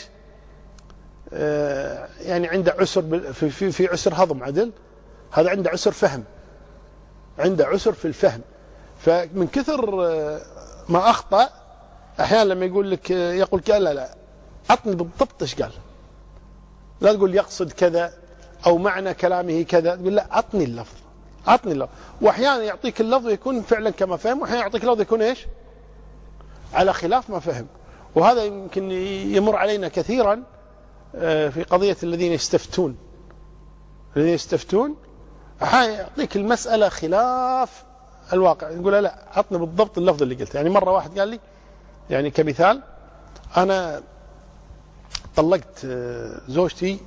آه يعني عنده عسر في, في, في عسر هضم عدل، هذا عنده عسر فهم، عنده عسر في الفهم. فمن كثر ما أخطأ أحيانا لما يقول لك يقول قال لا لا عطني بالضبط إيش قال، لا تقول يقصد كذا أو معنى كلامه كذا، تقول لا عطني اللفظ، عطني اللفظ. وأحيانا يعطيك اللفظ يكون فعلا كما فهم، وأحيانا يعطيك اللفظ يكون إيش؟ على خلاف ما فهم. وهذا يمكن يمر علينا كثيرا في قضية الذين يستفتون، الذين يستفتون أحيانا يعطيك المسألة خلاف الواقع، يقول لا لا عطني بالضبط اللفظ اللي قلته. يعني مرة واحد قال لي يعني كمثال أنا طلقت زوجتي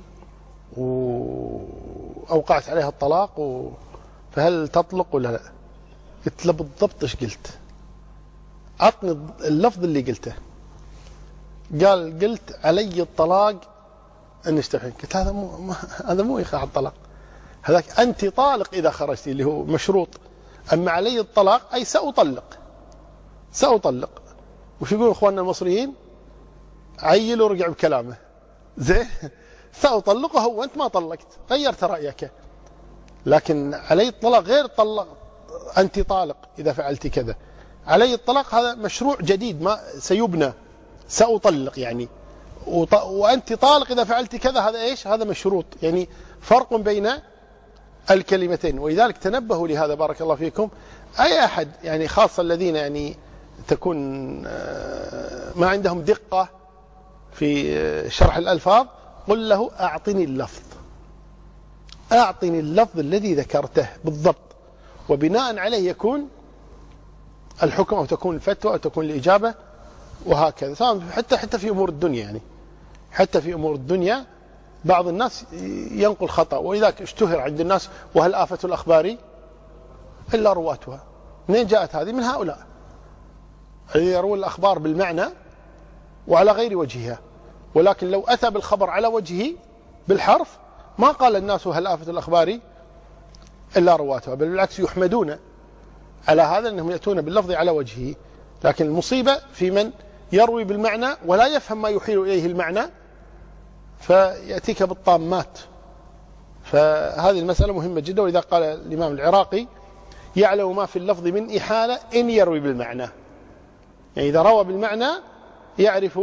وأوقعت عليها الطلاق و... فهل تطلق ولا لا؟ قلت له بالضبط إيش قلت، عطني اللفظ اللي قلته. قال قلت علي الطلاق أن استحين. قلت هذا مو هذا مو إيقاع الطلاق، هذاك أنت طالق إذا خرجتي اللي هو مشروط، أما علي الطلاق أي سأطلق، سأطلق. وش يقولوا إخواننا المصريين؟ عيل ورجع بكلامه زين، سأطلقه وأنت ما طلقت، غيرت رأيك. لكن علي الطلاق غير طلق، أنت طالق إذا فعلت كذا. علي الطلاق هذا مشروع جديد ما سيبنى، سأطلق يعني، وأنت طالق إذا فعلت كذا، هذا إيش؟ هذا مشروط. يعني فرق بين الكلمتين. ولذلك تنبهوا لهذا بارك الله فيكم. أي أحد يعني خاصة الذين يعني تكون ما عندهم دقة في شرح الألفاظ، قل له أعطني اللفظ، أعطني اللفظ الذي ذكرته بالضبط، وبناء عليه يكون الحكم أو تكون الفتوى أو تكون الإجابة، وهكذا. حتى حتى في أمور الدنيا، يعني حتى في أمور الدنيا بعض الناس ينقل خطأ، ولذلك اشتهر عند الناس وهل آفة الأخبار إلا رواتها. منين جاءت هذه؟ من هؤلاء الذين يروون الأخبار بالمعنى وعلى غير وجهها. ولكن لو أتى بالخبر على وجهه بالحرف ما قال الناس هل آفة الأخبار إلا رواتها، بل بالعكس يحمدون على هذا أنهم يأتون باللفظ على وجهه. لكن المصيبة في من يروي بالمعنى ولا يفهم ما يحيل إليه المعنى، فيأتيك بالطامات. فهذه المسألة مهمة جدا. وإذا قال الإمام العراقي يعلم ما في اللفظ من إحالة إن يروي بالمعنى، يعني إذا روى بالمعنى يعرف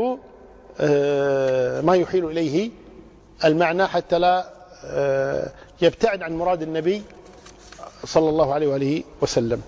ما يحيل إليه المعنى حتى لا يبتعد عن مراد النبي صلى الله عليه وآله وسلم.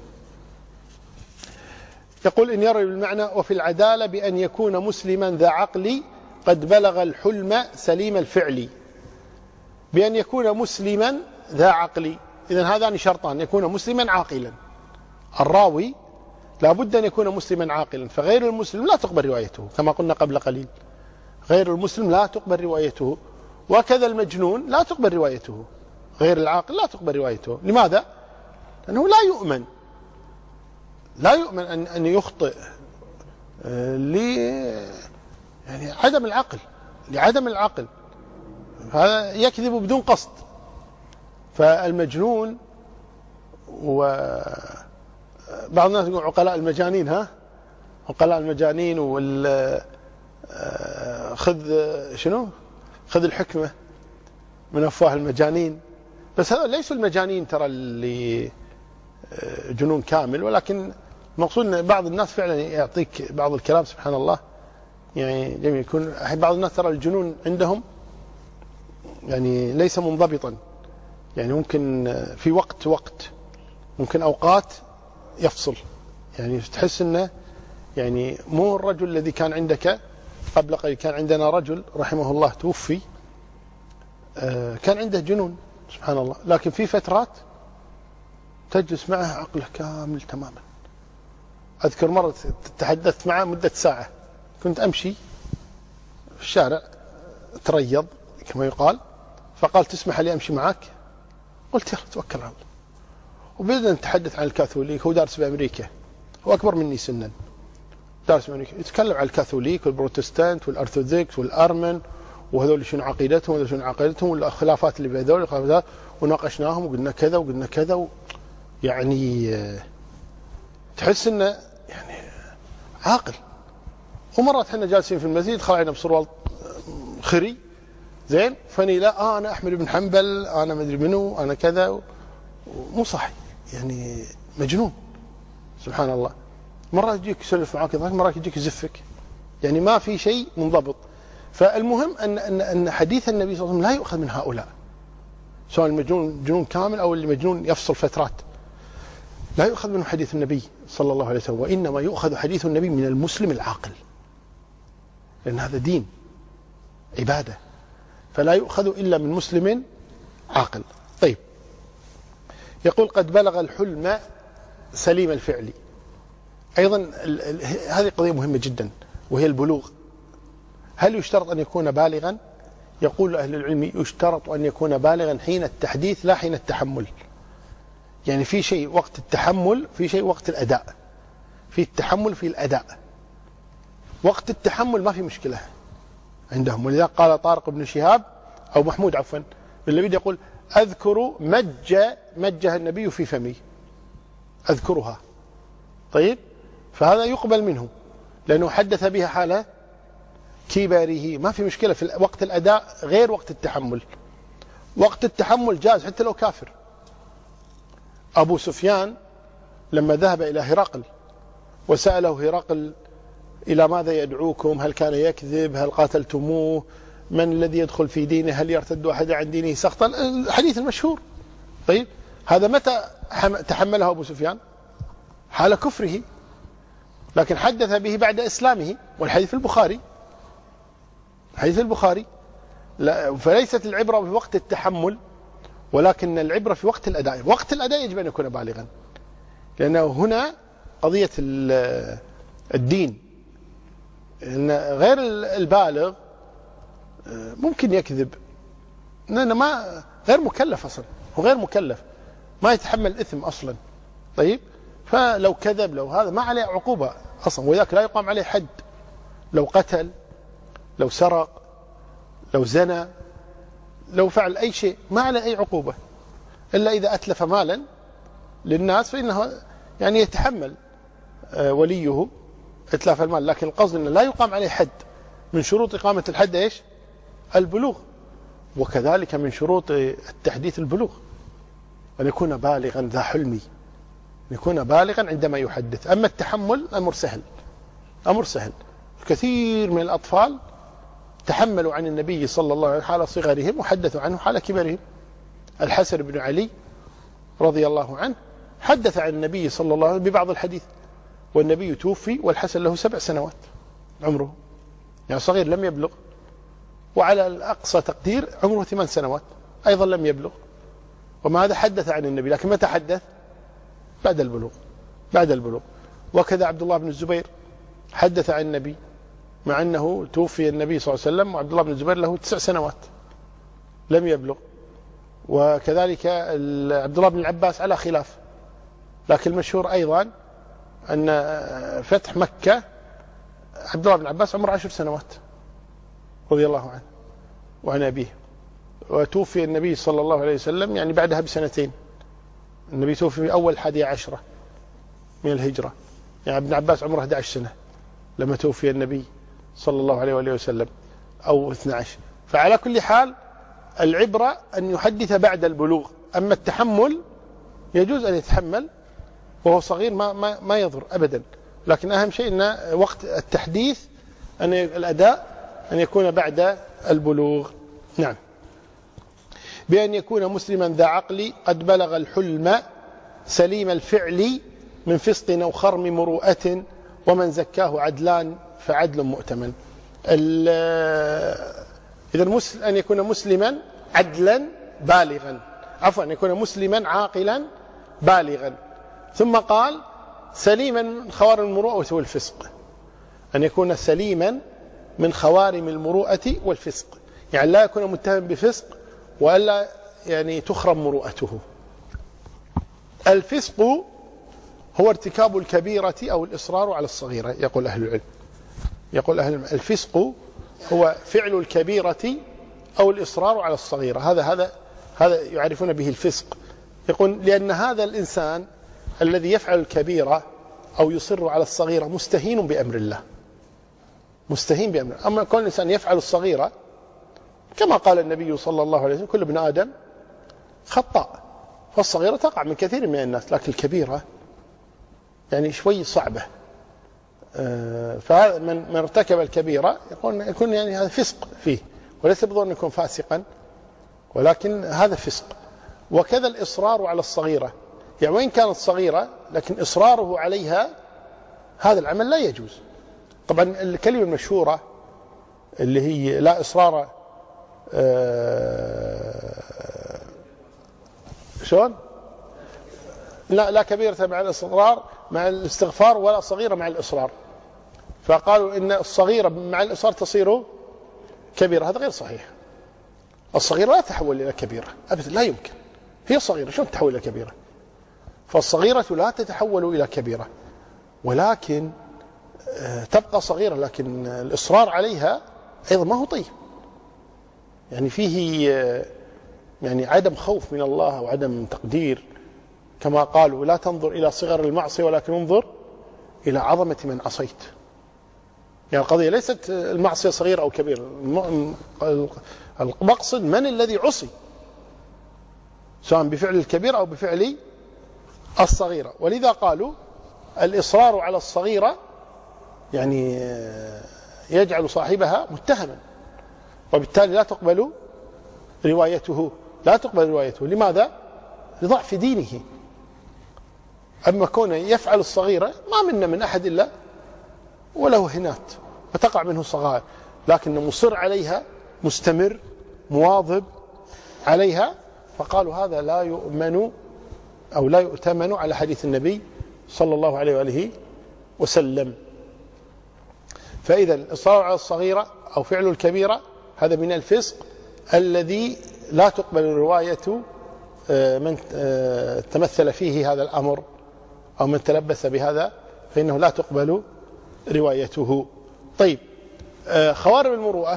يقول إن يروي بالمعنى. وفي العدالة بأن يكون مسلما ذا عقل قد بلغ الحلم سليم الفعل. بأن يكون مسلما ذا عقل، إذن هذان شرطان: يكون مسلما عاقلا، الراوي لابد أن يكون مسلما عاقلا، فغير المسلم لا تقبل روايته كما قلنا قبل قليل، غير المسلم لا تقبل روايته. وكذا المجنون لا تقبل روايته، غير العاقل لا تقبل روايته. لماذا؟ لأنه لا يؤمن، لا يؤمن أن أن يخطئ ل يعني عدم العقل، لعدم العقل، هذا يكذب بدون قصد. فالمجنون، وبعض الناس يقول عقلاء المجانين، ها عقلاء المجانين، وال خذ شنو خذ الحكمة من أفواه المجانين. بس هذا ليسوا المجانين ترى اللي جنون كامل، ولكن المقصود ان بعض الناس فعلا يعطيك بعض الكلام سبحان الله يعني جميل. يكون بعض الناس ترى الجنون عندهم يعني ليس منضبطا، يعني ممكن في وقت وقت ممكن أوقات يفصل، يعني تحس انه يعني مو الرجل الذي كان عندك قبل قليل. كان عندنا رجل رحمه الله توفي، كان عنده جنون سبحان الله، لكن في فترات تجلس معه عقله كامل تماما. أذكر مرة تحدثت معه مدة ساعة، كنت أمشي في الشارع تريض كما يقال، فقال تسمح لي أمشي معك؟ قلت يلا توكل على الله. وبدأنا نتحدث عن الكاثوليك. هو دارس بأمريكا، هو أكبر مني سنا، دارس بأمريكا، يتكلم عن الكاثوليك والبروتستانت والأرثوذكس والأرمن وهذول شنو عقيدتهم وهذول شنو عقيدتهم والخلافات اللي بهذول الخلافات، وناقشناهم وقلنا كذا وقلنا كذا و... يعني تحس انه يعني عاقل. ومرات احنا جالسين في المسجد يدخل علينا بصروال خري زين، فني لا آه انا احمد بن حنبل، انا ما ادري منو، انا كذا، مو صحي يعني مجنون سبحان الله. مرات يجيك يسولف معاك يضحك، مرات يجيك يزفك، يعني ما في شيء منضبط. فالمهم ان ان ان حديث النبي صلى الله عليه وسلم لا يؤخذ من هؤلاء، سواء المجنون جنون كامل او اللي مجنون يفصل فترات، لا يؤخذ منه حديث النبي صلى الله عليه وسلم، وانما يؤخذ حديث النبي من المسلم العاقل، لان هذا دين عباده، فلا يؤخذ الا من مسلم عاقل. طيب، يقول قد بلغ الحلم سليم الفعل. ايضا هذه قضيه مهمه جدا وهي البلوغ. هل يشترط ان يكون بالغا؟ يقول اهل العلم يشترط ان يكون بالغا حين التحديث لا حين التحمل. يعني في شيء وقت التحمل، في شيء وقت الاداء، في التحمل في الاداء. وقت التحمل ما في مشكله عندهم، ولذا قال طارق بن شهاب او محمود عفوا بن لبيد يقول اذكر مج مجها النبي في فمي، اذكرها. طيب، فهذا يقبل منه لانه حدث بها حال كباره، ما في مشكله في وقت الاداء غير وقت التحمل. وقت التحمل جاز حتى لو كافر. ابو سفيان لما ذهب الى هرقل وساله هرقل الى ماذا يدعوكم؟ هل كان يكذب؟ هل قاتلتموه؟ من الذي يدخل في دينه؟ هل يرتد احد عن دينه سخطا؟ الحديث المشهور. طيب، هذا متى تحمله ابو سفيان؟ حال كفره، لكن حدث به بعد اسلامه، والحديث في البخاري، حديث البخاري. لا، فليست العبره بوقت التحمل، ولكن العبره في وقت الاداء. وقت الاداء يجب ان يكون بالغا، لانه هنا قضيه الدين، إن غير البالغ ممكن يكذب، لأنه ما غير مكلف أصلا، هو غير مكلف، ما يتحمل إثم أصلا. طيب، فلو كذب لو هذا ما عليه عقوبة أصلا، وذاك لا يقام عليه حد. لو قتل، لو سرق، لو زنى، لو فعل أي شيء ما عليه أي عقوبة، إلا إذا أتلف مالا للناس فإنه يعني يتحمل وليه إتلاف المال. لكن القصد أنه لا يقام عليه حد. من شروط إقامة الحد إيش؟ البلوغ. وكذلك من شروط التحديث البلوغ، أن يكون بالغا ذا حلم، أن يكون بالغا عندما يحدث. أما التحمل أمر سهل، أمر سهل. كثير من الأطفال تحملوا عن النبي صلى الله عليه وسلم حال صغرهم وحدثوا عنه حال كبرهم. الحسن بن علي رضي الله عنه حدث عن النبي صلى الله عليه وسلم ببعض الحديث، والنبي توفي والحسن له سبع سنوات عمره، يعني صغير لم يبلغ. وعلى الأقصى تقدير عمره ثمان سنوات أيضا لم يبلغ، وما هذا حدث عن النبي. لكن متى حدث؟ بعد البلوغ، بعد البلوغ. وكذا عبد الله بن الزبير حدث عن النبي مع أنه توفي النبي صلى الله عليه وسلم، وعبد الله بن الزبير له تسع سنوات لم يبلغ. وكذلك عبد الله بن العباس على خلاف، لكن المشهور أيضا أن فتح مكة عبد الله بن العباس عمره عشر سنوات رضي الله عنه وعن أبيه، وتوفي النبي صلى الله عليه وسلم يعني بعدها بسنتين. النبي توفي في أول حادية عشرة من الهجرة، يعني ابن عباس عمره أحد عشر سنة لما توفي النبي صلى الله عليه وآله وسلم، أو اثني عشر. فعلى كل حال العبرة أن يحدث بعد البلوغ. أما التحمل يجوز أن يتحمل وهو صغير، ما ما ما يضر أبدا، لكن أهم شيء أن وقت التحديث أن الأداء أن يكون بعد البلوغ. نعم. بأن يكون مسلما ذا عقل قد بلغ الحلم سليم الفعل من فسق أو خرم مروءة ومن زكاه عدلان فعدل مؤتمن. إذا أن يكون مسلما عدلا بالغا، عفوا أن يكون مسلما عاقلا بالغا. ثم قال سليما من خوارم المروءة والفسق، أن يكون سليما من خوارم المروءة والفسق، يعني لا يكون متهم بفسق وألا يعني تخرم مروءته. الفسق هو ارتكاب الكبيرة أو الإصرار على الصغيرة، يقول أهل العلم. يقول أهل العلم الفسق هو فعل الكبيرة أو الإصرار على الصغيرة، هذا هذا هذا يعرفون به الفسق. يقول لأن هذا الإنسان الذي يفعل الكبيرة أو يصر على الصغيرة مستهين بأمر الله، مستهين بأمر الله. أما كل إنسان يفعل الصغيرة كما قال النبي صلى الله عليه وسلم كل ابن آدم خطاء، فالصغيرة تقع من كثير من الناس، لكن الكبيرة يعني شوي صعبة. فهذا من ارتكب الكبيرة يقول يكون يعني هذا فسق فيه، وليس بضرورة أن يكون فاسقا، ولكن هذا فسق. وكذا الإصرار على الصغيرة، يعني وين كانت صغيرة لكن إصراره عليها هذا العمل لا يجوز. طبعا الكلمة المشهورة اللي هي لا إصرار آه شلون لا لا كبيرة مع الإصرار مع الاستغفار ولا صغيرة مع الإصرار، فقالوا إن الصغيرة مع الإصرار تصير كبيرة، هذا غير صحيح. الصغيرة لا تتحول إلى كبيرة أبدا، لا يمكن، هي صغيرة شلون تتحول إلى كبيرة؟ فالصغيرة لا تتحول إلى كبيرة، ولكن تبقى صغيرة، لكن الإصرار عليها أيضا ما هو طيب، يعني فيه يعني عدم خوف من الله وعدم تقدير، كما قالوا لا تنظر إلى صغر المعصية ولكن انظر إلى عظمة من عصيت. يعني القضية ليست المعصية صغيرة أو كبيرة، المقصد من الذي عصي، سواء بفعل الكبيرة أو بفعل الصغيرة. ولذا قالوا الإصرار على الصغيرة يعني يجعل صاحبها متهما، وبالتالي لا تقبل روايته، لا تقبل روايته. لماذا؟ لضعف دينه. أما كونه يفعل الصغيرة ما منا من أحد إلا وله هنات فتقع منه صغائر، لكن مصر عليها مستمر مواظب عليها، فقالوا هذا لا يؤمن أو لا يؤتمن على حديث النبي صلى الله عليه وآله وسلم. فإذا الإصرار على الصغيرة أو فعل الكبيرة هذا من الفسق الذي لا تقبل رواية من تمثل فيه هذا الأمر أو من تلبس بهذا، فإنه لا تقبل روايته. طيب، خوارم المروءة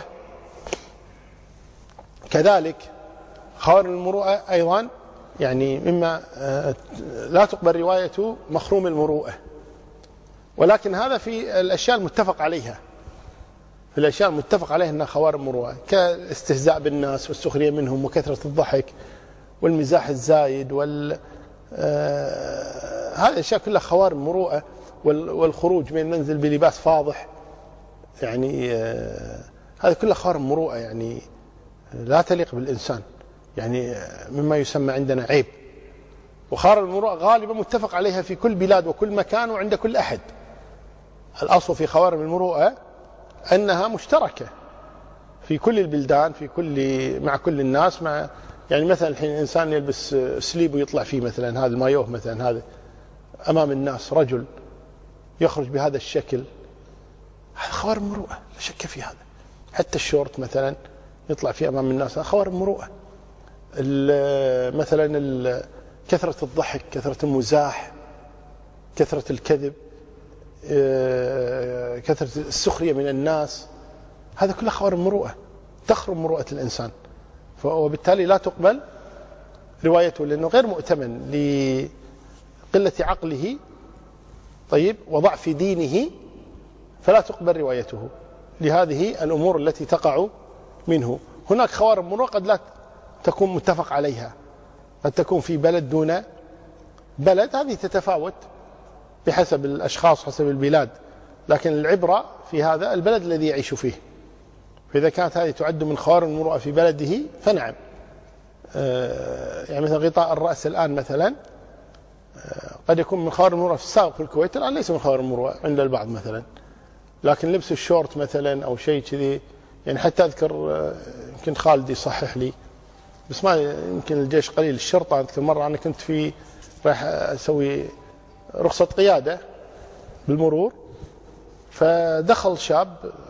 كذلك، خوارم المروءة أيضا يعني مما لا تقبل رواية مخروم المروءة، ولكن هذا في الأشياء المتفق عليها، في الأشياء المتفق عليها أنها خوارم مروءة، كالاستهزاء بالناس والسخرية منهم وكثرة الضحك والمزاح الزايد وال آه... هذه الأشياء كلها خوارم مروءة، وال... والخروج من المنزل بلباس فاضح، يعني آه... هذه كلها خوارم مروءة، يعني لا تليق بالإنسان، يعني مما يسمى عندنا عيب. وخوارم المروءة غالبا متفق عليها في كل بلاد وكل مكان وعند كل أحد. الأصل في خوارم المروءة أنها مشتركة في كل البلدان، في كل مع كل الناس، مع يعني مثلا الحين الإنسان يلبس سليب ويطلع فيه مثلا هذا المايوه مثلا هذا أمام الناس، رجل يخرج بهذا الشكل، هذا خوارم مروءة لا شك في هذا. حتى الشورت مثلا يطلع فيه أمام الناس، هذا خوارم مروءة. مثلا كثرة الضحك، كثرة المزاح، كثرة الكذب، كثرة السخرية من الناس، هذا كله خوارم مروءة تخرم مروءة الإنسان، وبالتالي لا تقبل روايته لأنه غير مؤتمن لقلة عقله طيب وضعف دينه، فلا تقبل روايته لهذه الأمور التي تقع منه. هناك خوارم مروءة قد لا تكون متفق عليها، قد تكون في بلد دون بلد، هذه تتفاوت بحسب الأشخاص حسب البلاد، لكن العبرة في هذا البلد الذي يعيش فيه. فإذا كانت هذه تعد من خوارم المروءة في بلده فنعم. يعني مثلا غطاء الرأس الآن مثلا قد يكون من خوارم المروءة في السابق في الكويت، الآن ليس من خوارم المروءة عند البعض مثلا، لكن لبس الشورت مثلا أو شيء كذي، يعني حتى أذكر يمكن خالدي يصحح لي، بس ما يمكن الجيش قليل، الشرطة أذكر مرة أنا كنت في رايح أسوي رخصة قيادة بالمرور، فدخل شاب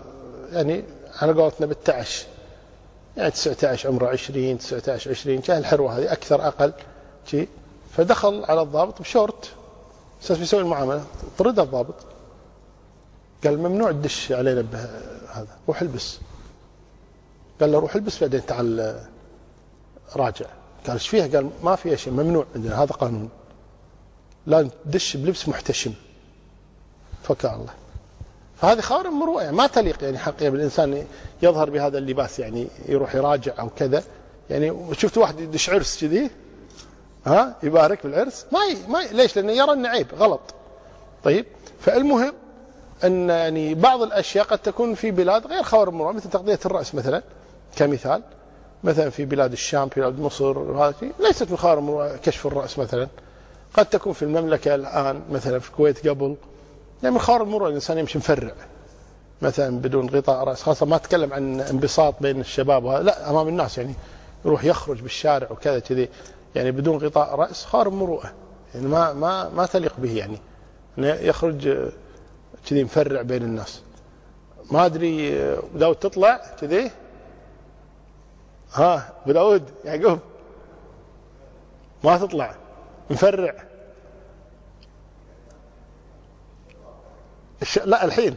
يعني على قولتنا بالتعش، يعني تسعة عشر عمره عشرين، تسعة عشر عشرين، كان الحروة هذه أكثر أقل شيء. فدخل على الضابط بشورت، أساس بيسوي المعاملة، طرد الضابط قال ممنوع تدش علينا بهذا، روح البس. قال له روح البس بعدين تعال راجع. قال ايش فيها؟ قال ما فيها شيء، ممنوع عندنا، هذا قانون، لا تدش بلبس محتشم. فكر الله. فهذه خوارم مروءة، يعني ما تليق يعني حقيقة بالإنسان يظهر بهذا اللباس، يعني يروح يراجع أو كذا. يعني شفت واحد يدش عرس كذي، ها يبارك بالعرس، ما ي... ما ي... ليش؟ لأنه يرى أنه عيب غلط. طيب، فالمهم أن يعني بعض الأشياء قد تكون في بلاد غير خوارم مروءة، مثل تغطية الرأس مثلا كمثال، مثلا في بلاد الشام، في بلاد مصر، هذه ليست من خوارم مروءة كشف الرأس مثلا. قد تكون في المملكة الآن، مثلا في الكويت قبل، يعني من خوارم المروءة الإنسان يمشي مفرع مثلا بدون غطاء رأس، خاصة ما أتكلم عن انبساط بين الشباب وهذا، لا أمام الناس، يعني يروح يخرج بالشارع وكذا كذي يعني بدون غطاء رأس، خوارم مروءة، يعني ما ما ما تليق به، يعني يخرج كذي مفرع بين الناس. ما أدري داود تطلع كذي، ها بداود يعقوب ما تطلع مفرع. لا الحين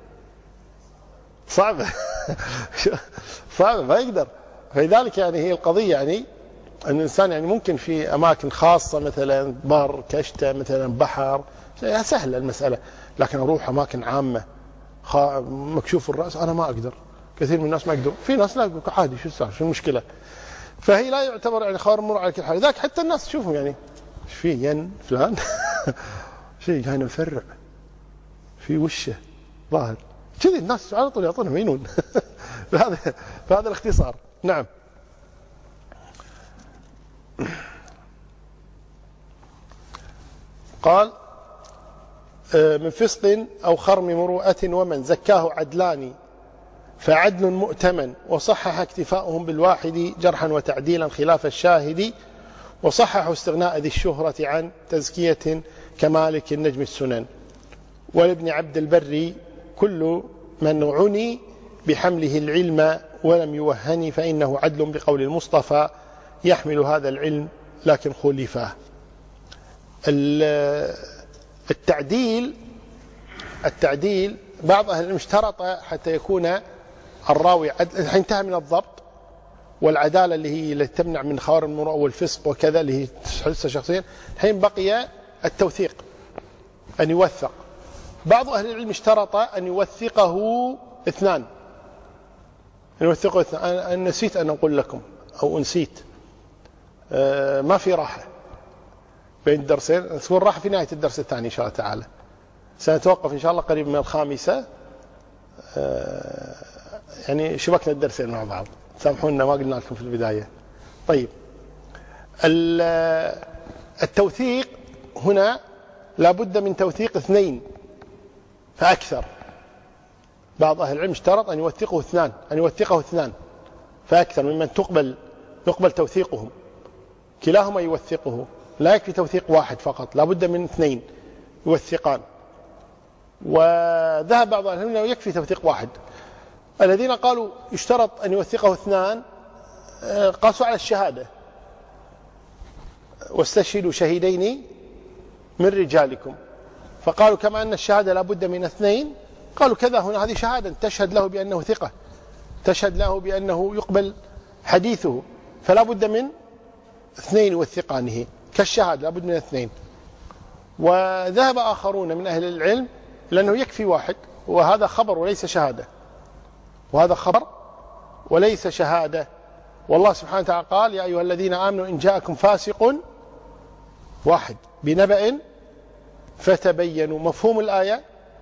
صعبة صعبة ما يقدر. فلذلك يعني هي القضية، يعني أن الإنسان يعني ممكن في أماكن خاصة مثلا بر كشتة مثلا بحر سهلة المسألة، لكن أروح أماكن عامة مكشوف الرأس أنا ما أقدر، كثير من الناس ما يقدر، في ناس لا عادي شو صار شو المشكلة. فهي لا يعتبر يعني خوارم مروءة على كل حال. لذلك حتى الناس تشوفهم يعني ايش في ين فلان شيء جاي مفرع في وشه ظاهر كذي، الناس على طول يعطونهم ينون بهذا بهذا الاختصار. نعم. قال من فسق أو خرم مروءة ومن زكاه عدلان فعدل مؤتمن وصحح اكتفاؤهم بالواحد جرحا وتعديلا خلاف الشاهد، وصححوا استغناء ذي الشهرة عن تزكية كمالك النجم السنن. ولابن عبد البر كل من عني بحمله العلم ولم يوهن فإنه عدل بقول المصطفى يحمل هذا العلم لكن خلفاه. التعديل التعديل بعض أهل العلم اشترط حتى يكون الراوي عدل. انتهى من الضبط والعدالة اللي هي اللي تمنع من خوارم المروءة والفسق وكذا اللي هي تحسها شخصيا. الحين بقي التوثيق، أن يوثق. بعض أهل العلم اشترط أن يوثقه اثنان، أن يوثقه اثنان. أنا نسيت أن أقول لكم أو نسيت، آه ما في راحة بين الدرسين، تكون راحة في نهاية الدرس الثاني إن شاء الله تعالى. سنتوقف إن شاء الله قريب من الخامسة، آه يعني شبكنا الدرسين مع بعض، سامحونا ما قلنا لكم في البداية. طيب، التوثيق هنا لابد من توثيق اثنين فأكثر. بعض أهل العلم اشترط أن يوثقه اثنان أن يوثقه اثنان فأكثر ممن تقبل يقبل توثيقهم، كلاهما يوثقه، لا يكفي توثيق واحد فقط، لابد من اثنين يوثقان. وذهب بعض أهل العلم أنه يكفي توثيق واحد. الذين قالوا يشترط أن يوثقه اثنان قاسوا على الشهادة، واستشهدوا شهيدين من رجالكم، فقالوا كما أن الشهادة لابد من اثنين، قالوا كذا هنا هذه شهادة تشهد له بأنه ثقة، تشهد له بأنه يقبل حديثه، فلا بد من اثنين يوثقانه كالشهادة، لابد من اثنين. وذهب آخرون من أهل العلم لأنه يكفي واحد، وهذا خبر وليس شهادة، وهذا خبر وليس شهادة. والله سبحانه وتعالى قال يا أيها الذين آمنوا إن جاءكم فاسق واحد بنبأ فتبينوا. مفهوم الآية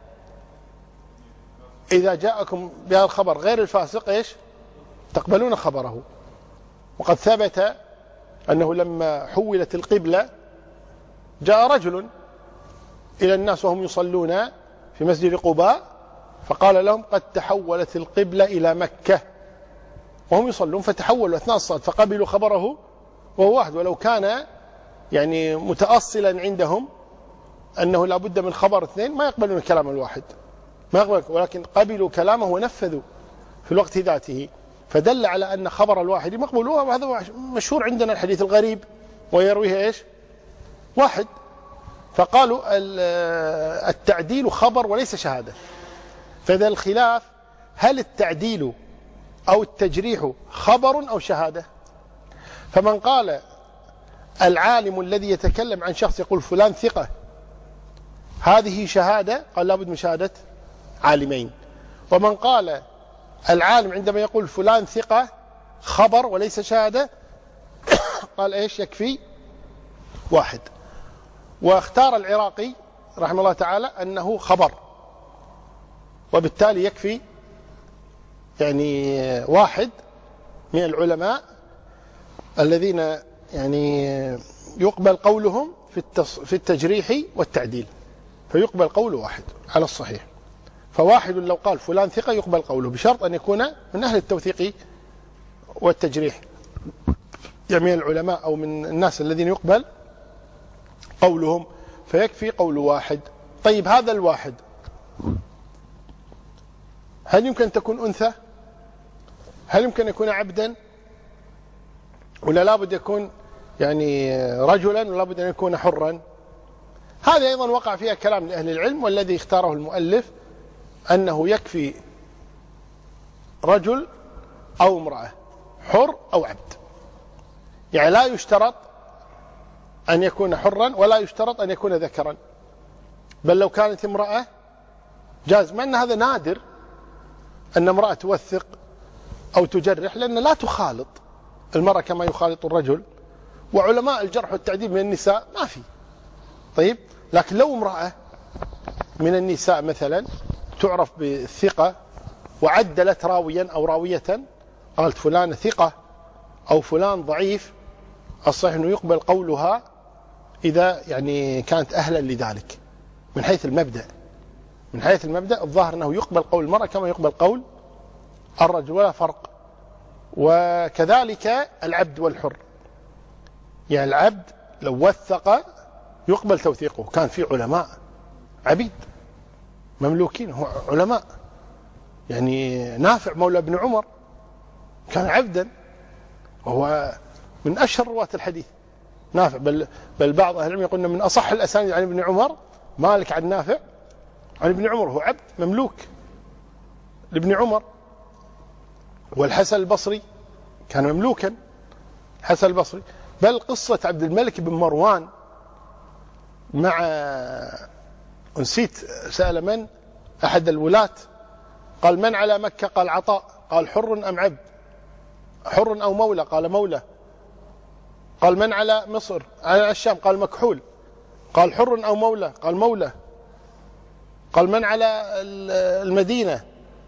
إذا جاءكم بهذا الخبر غير الفاسق إيش؟ تقبلون خبره. وقد ثبت أنه لما حولت القبلة جاء رجل إلى الناس وهم يصلون في مسجد قباء فقال لهم قد تحولت القبلة إلى مكة، وهم يصلون فتحولوا أثناء الصلاة فقبلوا خبره وهو واحد. ولو كان يعني متأصلا عندهم أنه لا بد من خبر اثنين ما يقبلون الكلام الواحد، ما يقبل، ولكن قبلوا كلامه ونفذوا في الوقت ذاته، فدل على أن خبر الواحد مقبول. وهذا مشهور عندنا الحديث الغريب ويرويه إيش؟ واحد. فقالوا التعديل خبر وليس شهادة. فإذا الخلاف هل التعديل أو التجريح خبر أو شهادة؟ فمن قال العالم الذي يتكلم عن شخص يقول فلان ثقة هذه شهادة، قال لابد من شهادة عالمين. ومن قال العالم عندما يقول فلان ثقة خبر وليس شهادة قال إيش؟ يكفي واحد. واختار العراقي رحمه الله تعالى أنه خبر، وبالتالي يكفي يعني واحد من العلماء الذين يعني يقبل قولهم في في التجريح والتعديل، فيقبل قول واحد على الصحيح. فواحد لو قال فلان ثقة يقبل قوله بشرط أن يكون من أهل التوثيق والتجريح، يعني من العلماء أو من الناس الذين يقبل قولهم، فيكفي قول واحد. طيب هذا الواحد هل يمكن أن تكون أنثى؟ هل يمكن أن يكون عبدا؟ ولا لابد يكون يعني رجلا ولا بد أن يكون حرا؟ هذا أيضا وقع فيها كلام لأهل العلم، والذي اختاره المؤلف أنه يكفي رجل أو امرأة، حر أو عبد. يعني لا يشترط أن يكون حرا ولا يشترط أن يكون ذكرا، بل لو كانت امرأة جاز، مع أن هذا نادر أن امرأة توثق أو تجرح، لأن لا تخالط المرأة كما يخالط الرجل، وعلماء الجرح والتعديل من النساء ما في. طيب لكن لو امرأة من النساء مثلا تعرف بالثقة وعدلت راويا أو راوية، قالت فلان ثقة أو فلان ضعيف، الصحيح أنه يقبل قولها إذا يعني كانت أهلا لذلك من حيث المبدأ. من حيث المبدأ الظاهر أنه يقبل قول المرأة كما يقبل قول الرجل ولا فرق. وكذلك العبد والحر، يعني العبد لو وثق يقبل توثيقه. كان في علماء عبيد مملوكين هو علماء، يعني نافع مولى ابن عمر كان عبدا وهو من أشهر رواة الحديث نافع، بل, بل بعض أهل العلم يقولون من أصح الأسانيد عن ابن عمر مالك عن نافع عن ابن عمر، هو عبد مملوك لابن عمر. والحسن البصري كان مملوكا، حسن البصري. بل قصة عبد الملك بن مروان مع نسيت سأل من أحد الولاة قال من على مكة؟ قال عطاء. قال حر أم عبد؟ حر أو مولى؟ قال مولى. قال من على مصر؟ على الشام؟ قال مكحول. قال حر أو مولى؟ قال مولى. قال من على المدينة؟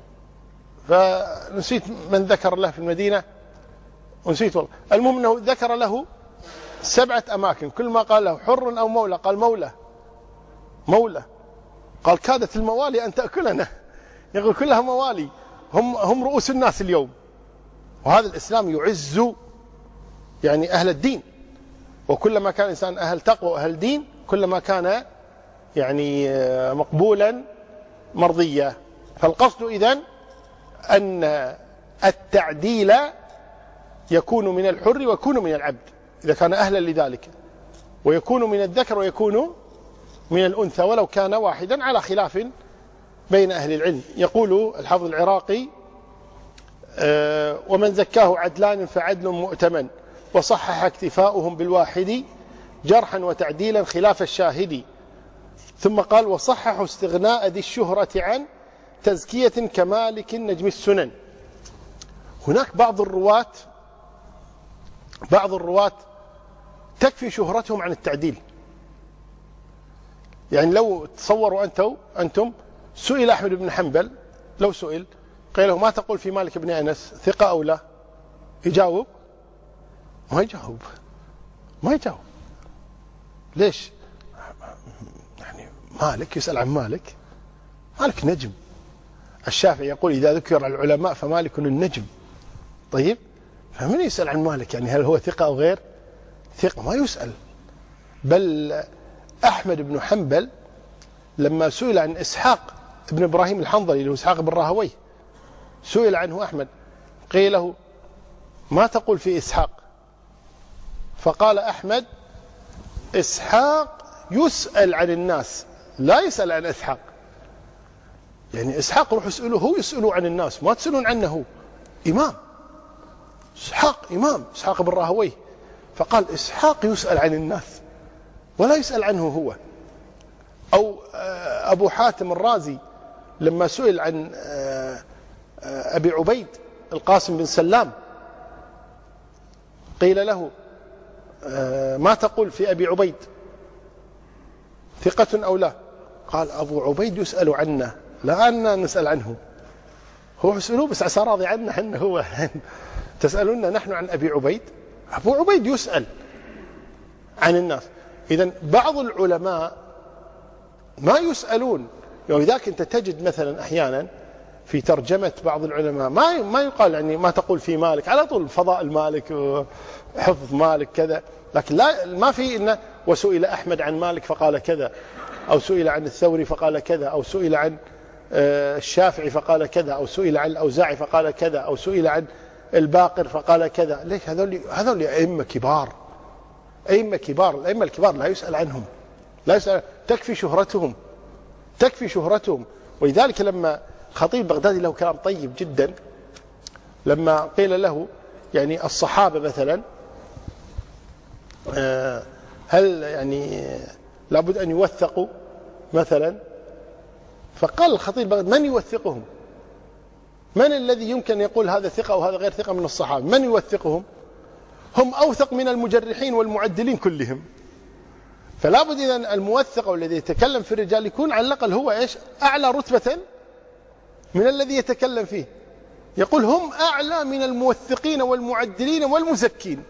فنسيت من ذكر له في المدينة ونسيت والله. المهم أنه ذكر له سبعة أماكن، كل ما قال له حر أو مولى قال مولى مولى. قال كادت الموالي أن تأكلنا، يقول كلها موالي، هم هم رؤوس الناس اليوم. وهذا الإسلام يعز يعني أهل الدين، وكلما كان الإنسان أهل تقوى وأهل دين كلما كان يعني مقبولا مرضيا. فالقصد إذن أن التعديل يكون من الحر ويكون من العبد إذا كان أهلا لذلك، ويكون من الذكر ويكون من الأنثى ولو كان واحدا، على خلاف بين أهل العلم. يقول الحافظ العراقي آه ومن زكاه عدلان فعدل مؤتمن، وصحح اكتفاؤهم بالواحد جرحا وتعديلا خلاف الشاهد. ثم قال وصححوا استغناء ذي الشهرة عن تزكية كمالك نجم السنن. هناك بعض الرواة بعض الرواة تكفي شهرتهم عن التعديل. يعني لو تصوروا أنتم أنتم سئل أحمد بن حنبل، لو سئل قيل له ما تقول في مالك بن أنس ثقة أو لا؟ يجاوب؟ ما يجاوب ما يجاوب ليش؟ يعني مالك يسأل عن مالك، مالك نجم. الشافعي يقول إذا ذكر العلماء فمالك النجم. طيب فمن يسأل عن مالك؟ يعني هل هو ثقة أو غير ثقة؟ ما يسأل. بل أحمد بن حنبل لما سئل عن إسحاق ابن إبراهيم الحنظلي اللي هو إسحاق بن راهويه، سئل عنه أحمد قيل له ما تقول في إسحاق؟ فقال أحمد إسحاق يسأل عن الناس لا يسأل عن إسحاق. يعني إسحاق روح اسألوا هو، يسألوا عن الناس ما تسألون عنه هو. إمام إسحاق إمام إسحاق بن راهويه، فقال إسحاق يسأل عن الناس ولا يسأل عنه هو. أو أبو حاتم الرازي لما سئل عن أبي عبيد القاسم بن سلام قيل له ما تقول في أبي عبيد ثقة أو لا؟ قال أبو عبيد يسأل عنا لا أننا نسأل عنه. هو يسألوه بس عسى راضي عنا حنا هو تسألون نحن عن أبي عبيد؟ أبو عبيد يسأل عن الناس. إذن بعض العلماء ما يسألون، ولذلك أنت تجد مثلا أحيانا في ترجمة بعض العلماء ما ما يقال يعني ما تقول في مالك على طول فضائل مالك وحفظ مالك كذا، لكن لا ما في إنه وسئل أحمد عن مالك فقال كذا، أو سئل عن الثوري فقال كذا، أو سئل عن الشافعي فقال كذا، أو سئل عن الأوزاعي فقال كذا، أو سئل عن الباقر فقال كذا. ليش؟ هذول هذول أئمة كبار، أئمة كبار. الأئمة الكبار لا يسأل عنهم، لا يسأل، تكفي شهرتهم، تكفي شهرتهم. ولذلك لما خطيب بغدادي له كلام طيب جدا لما قيل له يعني الصحابة مثلا هل يعني لابد أن يوثقوا مثلا؟ فقال الخطيب بغدادي من يوثقهم؟ من الذي يمكن أن يقول هذا ثقة وهذا غير ثقة من الصحابة؟ من يوثقهم؟ هم أوثق من المجرحين والمعدلين كلهم. فلا بد إذن الموثق والذي يتكلم في الرجال يكون على الأقل هو إيش؟ أعلى رتبة من الذي يتكلم فيه. يقول هم أعلى من الموثقين والمعدلين والمزكين،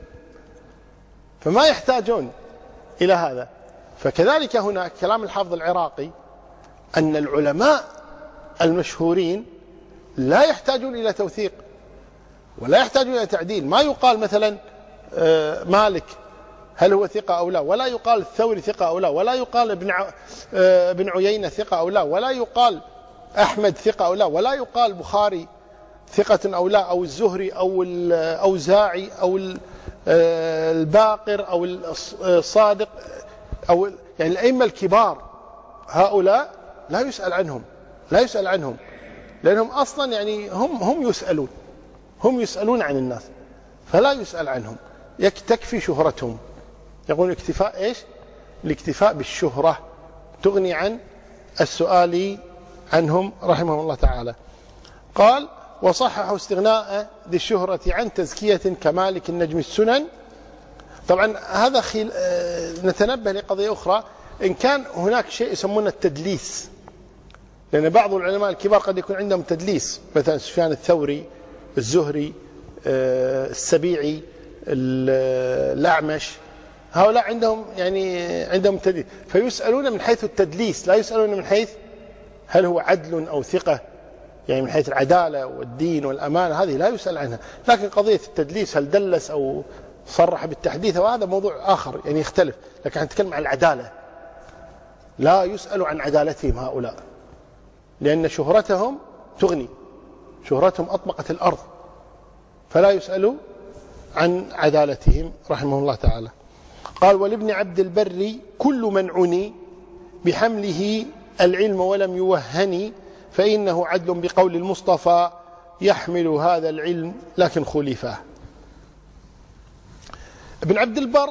فما يحتاجون إلى هذا. فكذلك هنا كلام الحافظ العراقي أن العلماء المشهورين لا يحتاجون إلى توثيق ولا يحتاجون إلى تعديل. ما يقال مثلا مالك هل هو ثقة أو لا، ولا يقال الثوري ثقة أو لا، ولا يقال ابن ابن عيينة ثقة أو لا، ولا يقال أحمد ثقة أو لا، ولا يقال بخاري ثقة أو لا، أو الزهري أو الأوزاعي أو الباقر أو الصادق، أو يعني الأئمة الكبار هؤلاء لا يسأل عنهم، لا يسأل عنهم لأنهم أصلا يعني هم هم يسألون، هم يسألون عن الناس فلا يسأل عنهم، تكفي شهرتهم. يقول الاكتفاء إيش؟ الاكتفاء بالشهرة تغني عن السؤال عنهم رحمه الله تعالى. قال وصححوا استغناء ذي الشهرة عن تزكية كمالك النجم السنن. طبعا هذا خيل... نتنبه لقضية أخرى، إن كان هناك شيء يسمونه التدليس، لأن بعض العلماء الكبار قد يكون عندهم تدليس، مثلا سفيان الثوري، الزهري، السبيعي، الأعمش، هؤلاء عندهم يعني عندهم تدليس، فيسألون من حيث التدليس، لا يسألون من حيث هل هو عدل أو ثقة، يعني من حيث العدالة والدين والأمانة هذه لا يسأل عنها. لكن قضية التدليس هل دلس أو صرح بالتحديث وهذا موضوع آخر يعني يختلف، لكن نتكلم عن العدالة لا يسأل عن عدالتهم هؤلاء، لأن شهرتهم تغني، شهرتهم أطبقت الأرض، فلا يسألوا عن عدالتهم رحمه الله تعالى. قال ولابن عبد البر كل من عني بحمله العلم ولم يوهني فإنه عدل بقول المصطفى يحمل هذا العلم لكن خلفاه. ابن عبد البر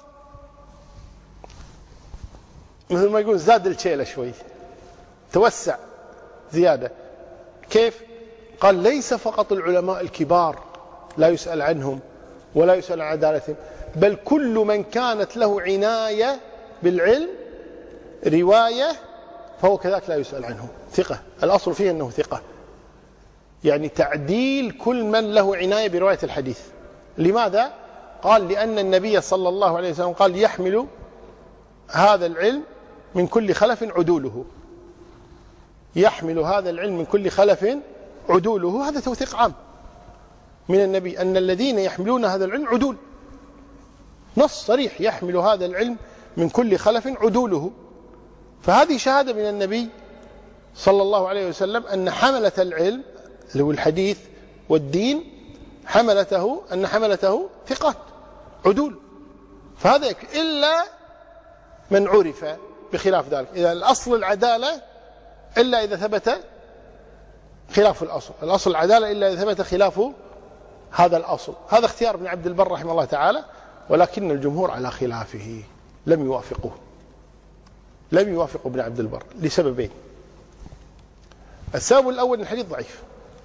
مثل ما يقول زاد الشيلة شوي، توسع زيادة. كيف؟ قال ليس فقط العلماء الكبار لا يسأل عنهم ولا يسأل عن عدالتهم، بل كل من كانت له عناية بالعلم رواية فهو كذلك لا يسأل عنه، ثقة، الأصل فيه أنه ثقة، يعني تعديل كل من له عناية برواية الحديث. لماذا؟ قال لأن النبي صلى الله عليه وسلم قال يحمل هذا العلم من كل خلف عدوله، يحمل هذا العلم من كل خلف عدوله، هذا توثيق عام من النبي أن الذين يحملون هذا العلم عدول، نص صريح يحمل هذا العلم من كل خلف عدوله، فهذه شهادة من النبي صلى الله عليه وسلم أن حملة العلم اللي هو الحديث والدين حملته أن حملته ثقات عدول، فهذا يكفي، إلا من عرف بخلاف ذلك. إذا الأصل العدالة إلا إذا ثبت خلاف الأصل، الأصل العدالة إلا إذا ثبت خلاف هذا الأصل. هذا اختيار ابن عبد البر رحمه الله تعالى، ولكن الجمهور على خلافه لم يوافقوه، لم يوافقوا ابن عبد البر لسببين. السبب الأول أن الحديث ضعيف،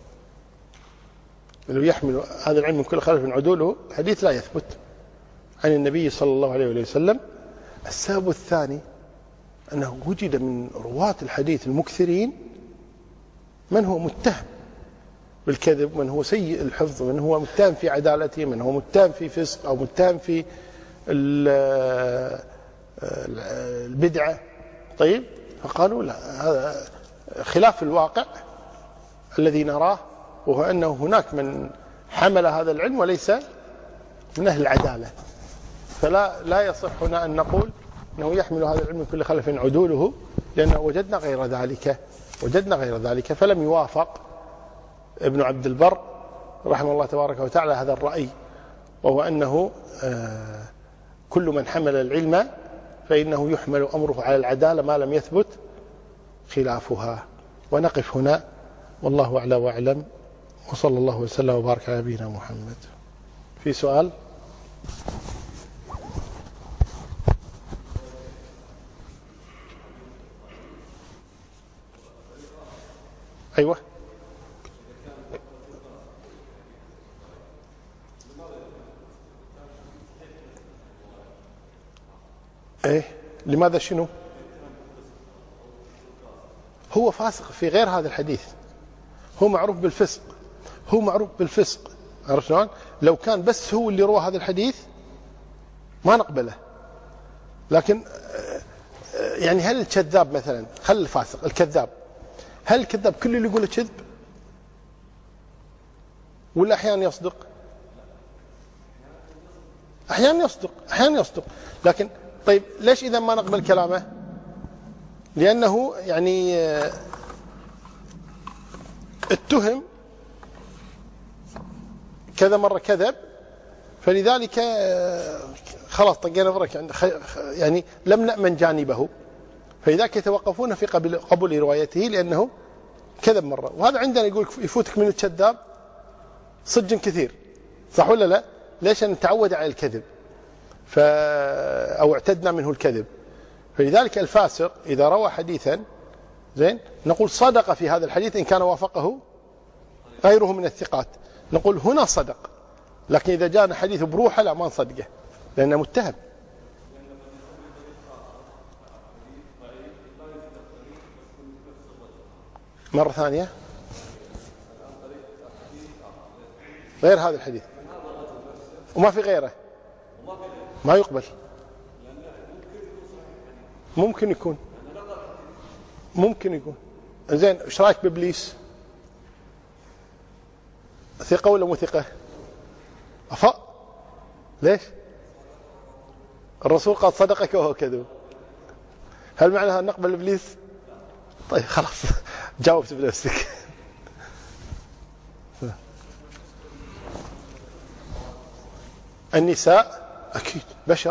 لو يحمل هذا العلم من كل خلف عدوله، الحديث لا يثبت عن النبي صلى الله عليه وسلم. السبب الثاني أنه وجد من رواة الحديث المكثرين من هو متهم بالكذب، من هو سيء الحفظ، من هو متهم في عدالته، من هو متهم في فسق أو متهم في البدعة. طيب، فقالوا لا، هذا خلاف الواقع الذي نراه، وهو أنه هناك من حمل هذا العلم وليس من أهل العدالة، فلا لا يصح هنا أن نقول أنه يحمل هذا العلم من كل خلف عدوله، لأنه وجدنا غير ذلك، وجدنا غير ذلك، فلم يوافق ابن عبد البر رحمه الله تبارك وتعالى هذا الرأي، وهو أنه كل من حمل العلم فإنه يحمل أمره على العدالة ما لم يثبت خلافها. ونقف هنا، والله أعلى وأعلم، وصلى الله وسلم وبارك على نبينا محمد. في سؤال؟ أيوة. ايه، لماذا شنو؟ هو فاسق في غير هذا الحديث، هو معروف بالفسق، هو معروف بالفسق، عرفت شلون؟ لو كان بس هو اللي روى هذا الحديث ما نقبله، لكن يعني هل الكذاب مثلا، خل الفاسق الكذاب، هل الكذاب كل اللي يقوله كذب ولا احيانا يصدق؟ احيانا يصدق، احيانا يصدق، لكن طيب ليش اذا ما نقبل كلامه؟ لانه يعني اتهم كذا مره كذب، فلذلك خلاص طقينا برك، يعني لم نأمن جانبه، فلذلك يتوقفون في قبول قبول روايته لانه كذب مره. وهذا عندنا يقول يفوتك من الكذاب صدق كثير، صح ولا لا؟ ليش؟ أن تعود على الكذب، ف أو اعتدنا منه الكذب. فلذلك الفاسق إذا روى حديثا زين نقول صدق في هذا الحديث إن كان وافقه غيره من الثقات، نقول هنا صدق، لكن إذا جاءنا حديث بروحه لا، ما نصدقه لأنه متهم. مرة ثانية غير هذا الحديث وما في غيره ما يقبل. ممكن يكون ممكن يكون زين. ايش رايك بابليس؟ ثقة ولا مو ثقة؟ أفاء. ليش؟ الرسول قال صدقك وهو كذب. هل معناها نقبل ابليس؟ طيب خلاص جاوبت بنفسك. النساء أكيد بشر،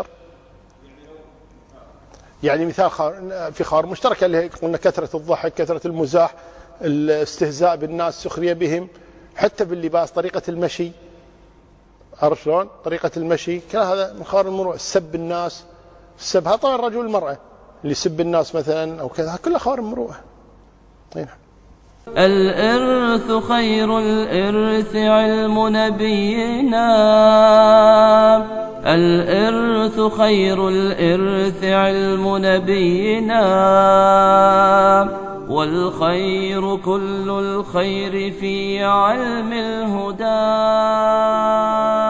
يعني مثال في خار مشتركة اللي قلنا كثرة الضحك، كثرة المزاح، الاستهزاء بالناس، سخرية بهم، حتى باللباس، طريقة المشي، عرفت شلون؟ طريقة المشي كل هذا من خوارم المروءة. السب الناس، السب هذا طبعا الرجل والمرأة اللي يسب الناس مثلا أو كذا، كلها خوارم المروءة. طيب. الإرث خير الإرث علم نبينا، الإرث خير الإرث علم نبينا، والخير كل الخير في علم الهدى.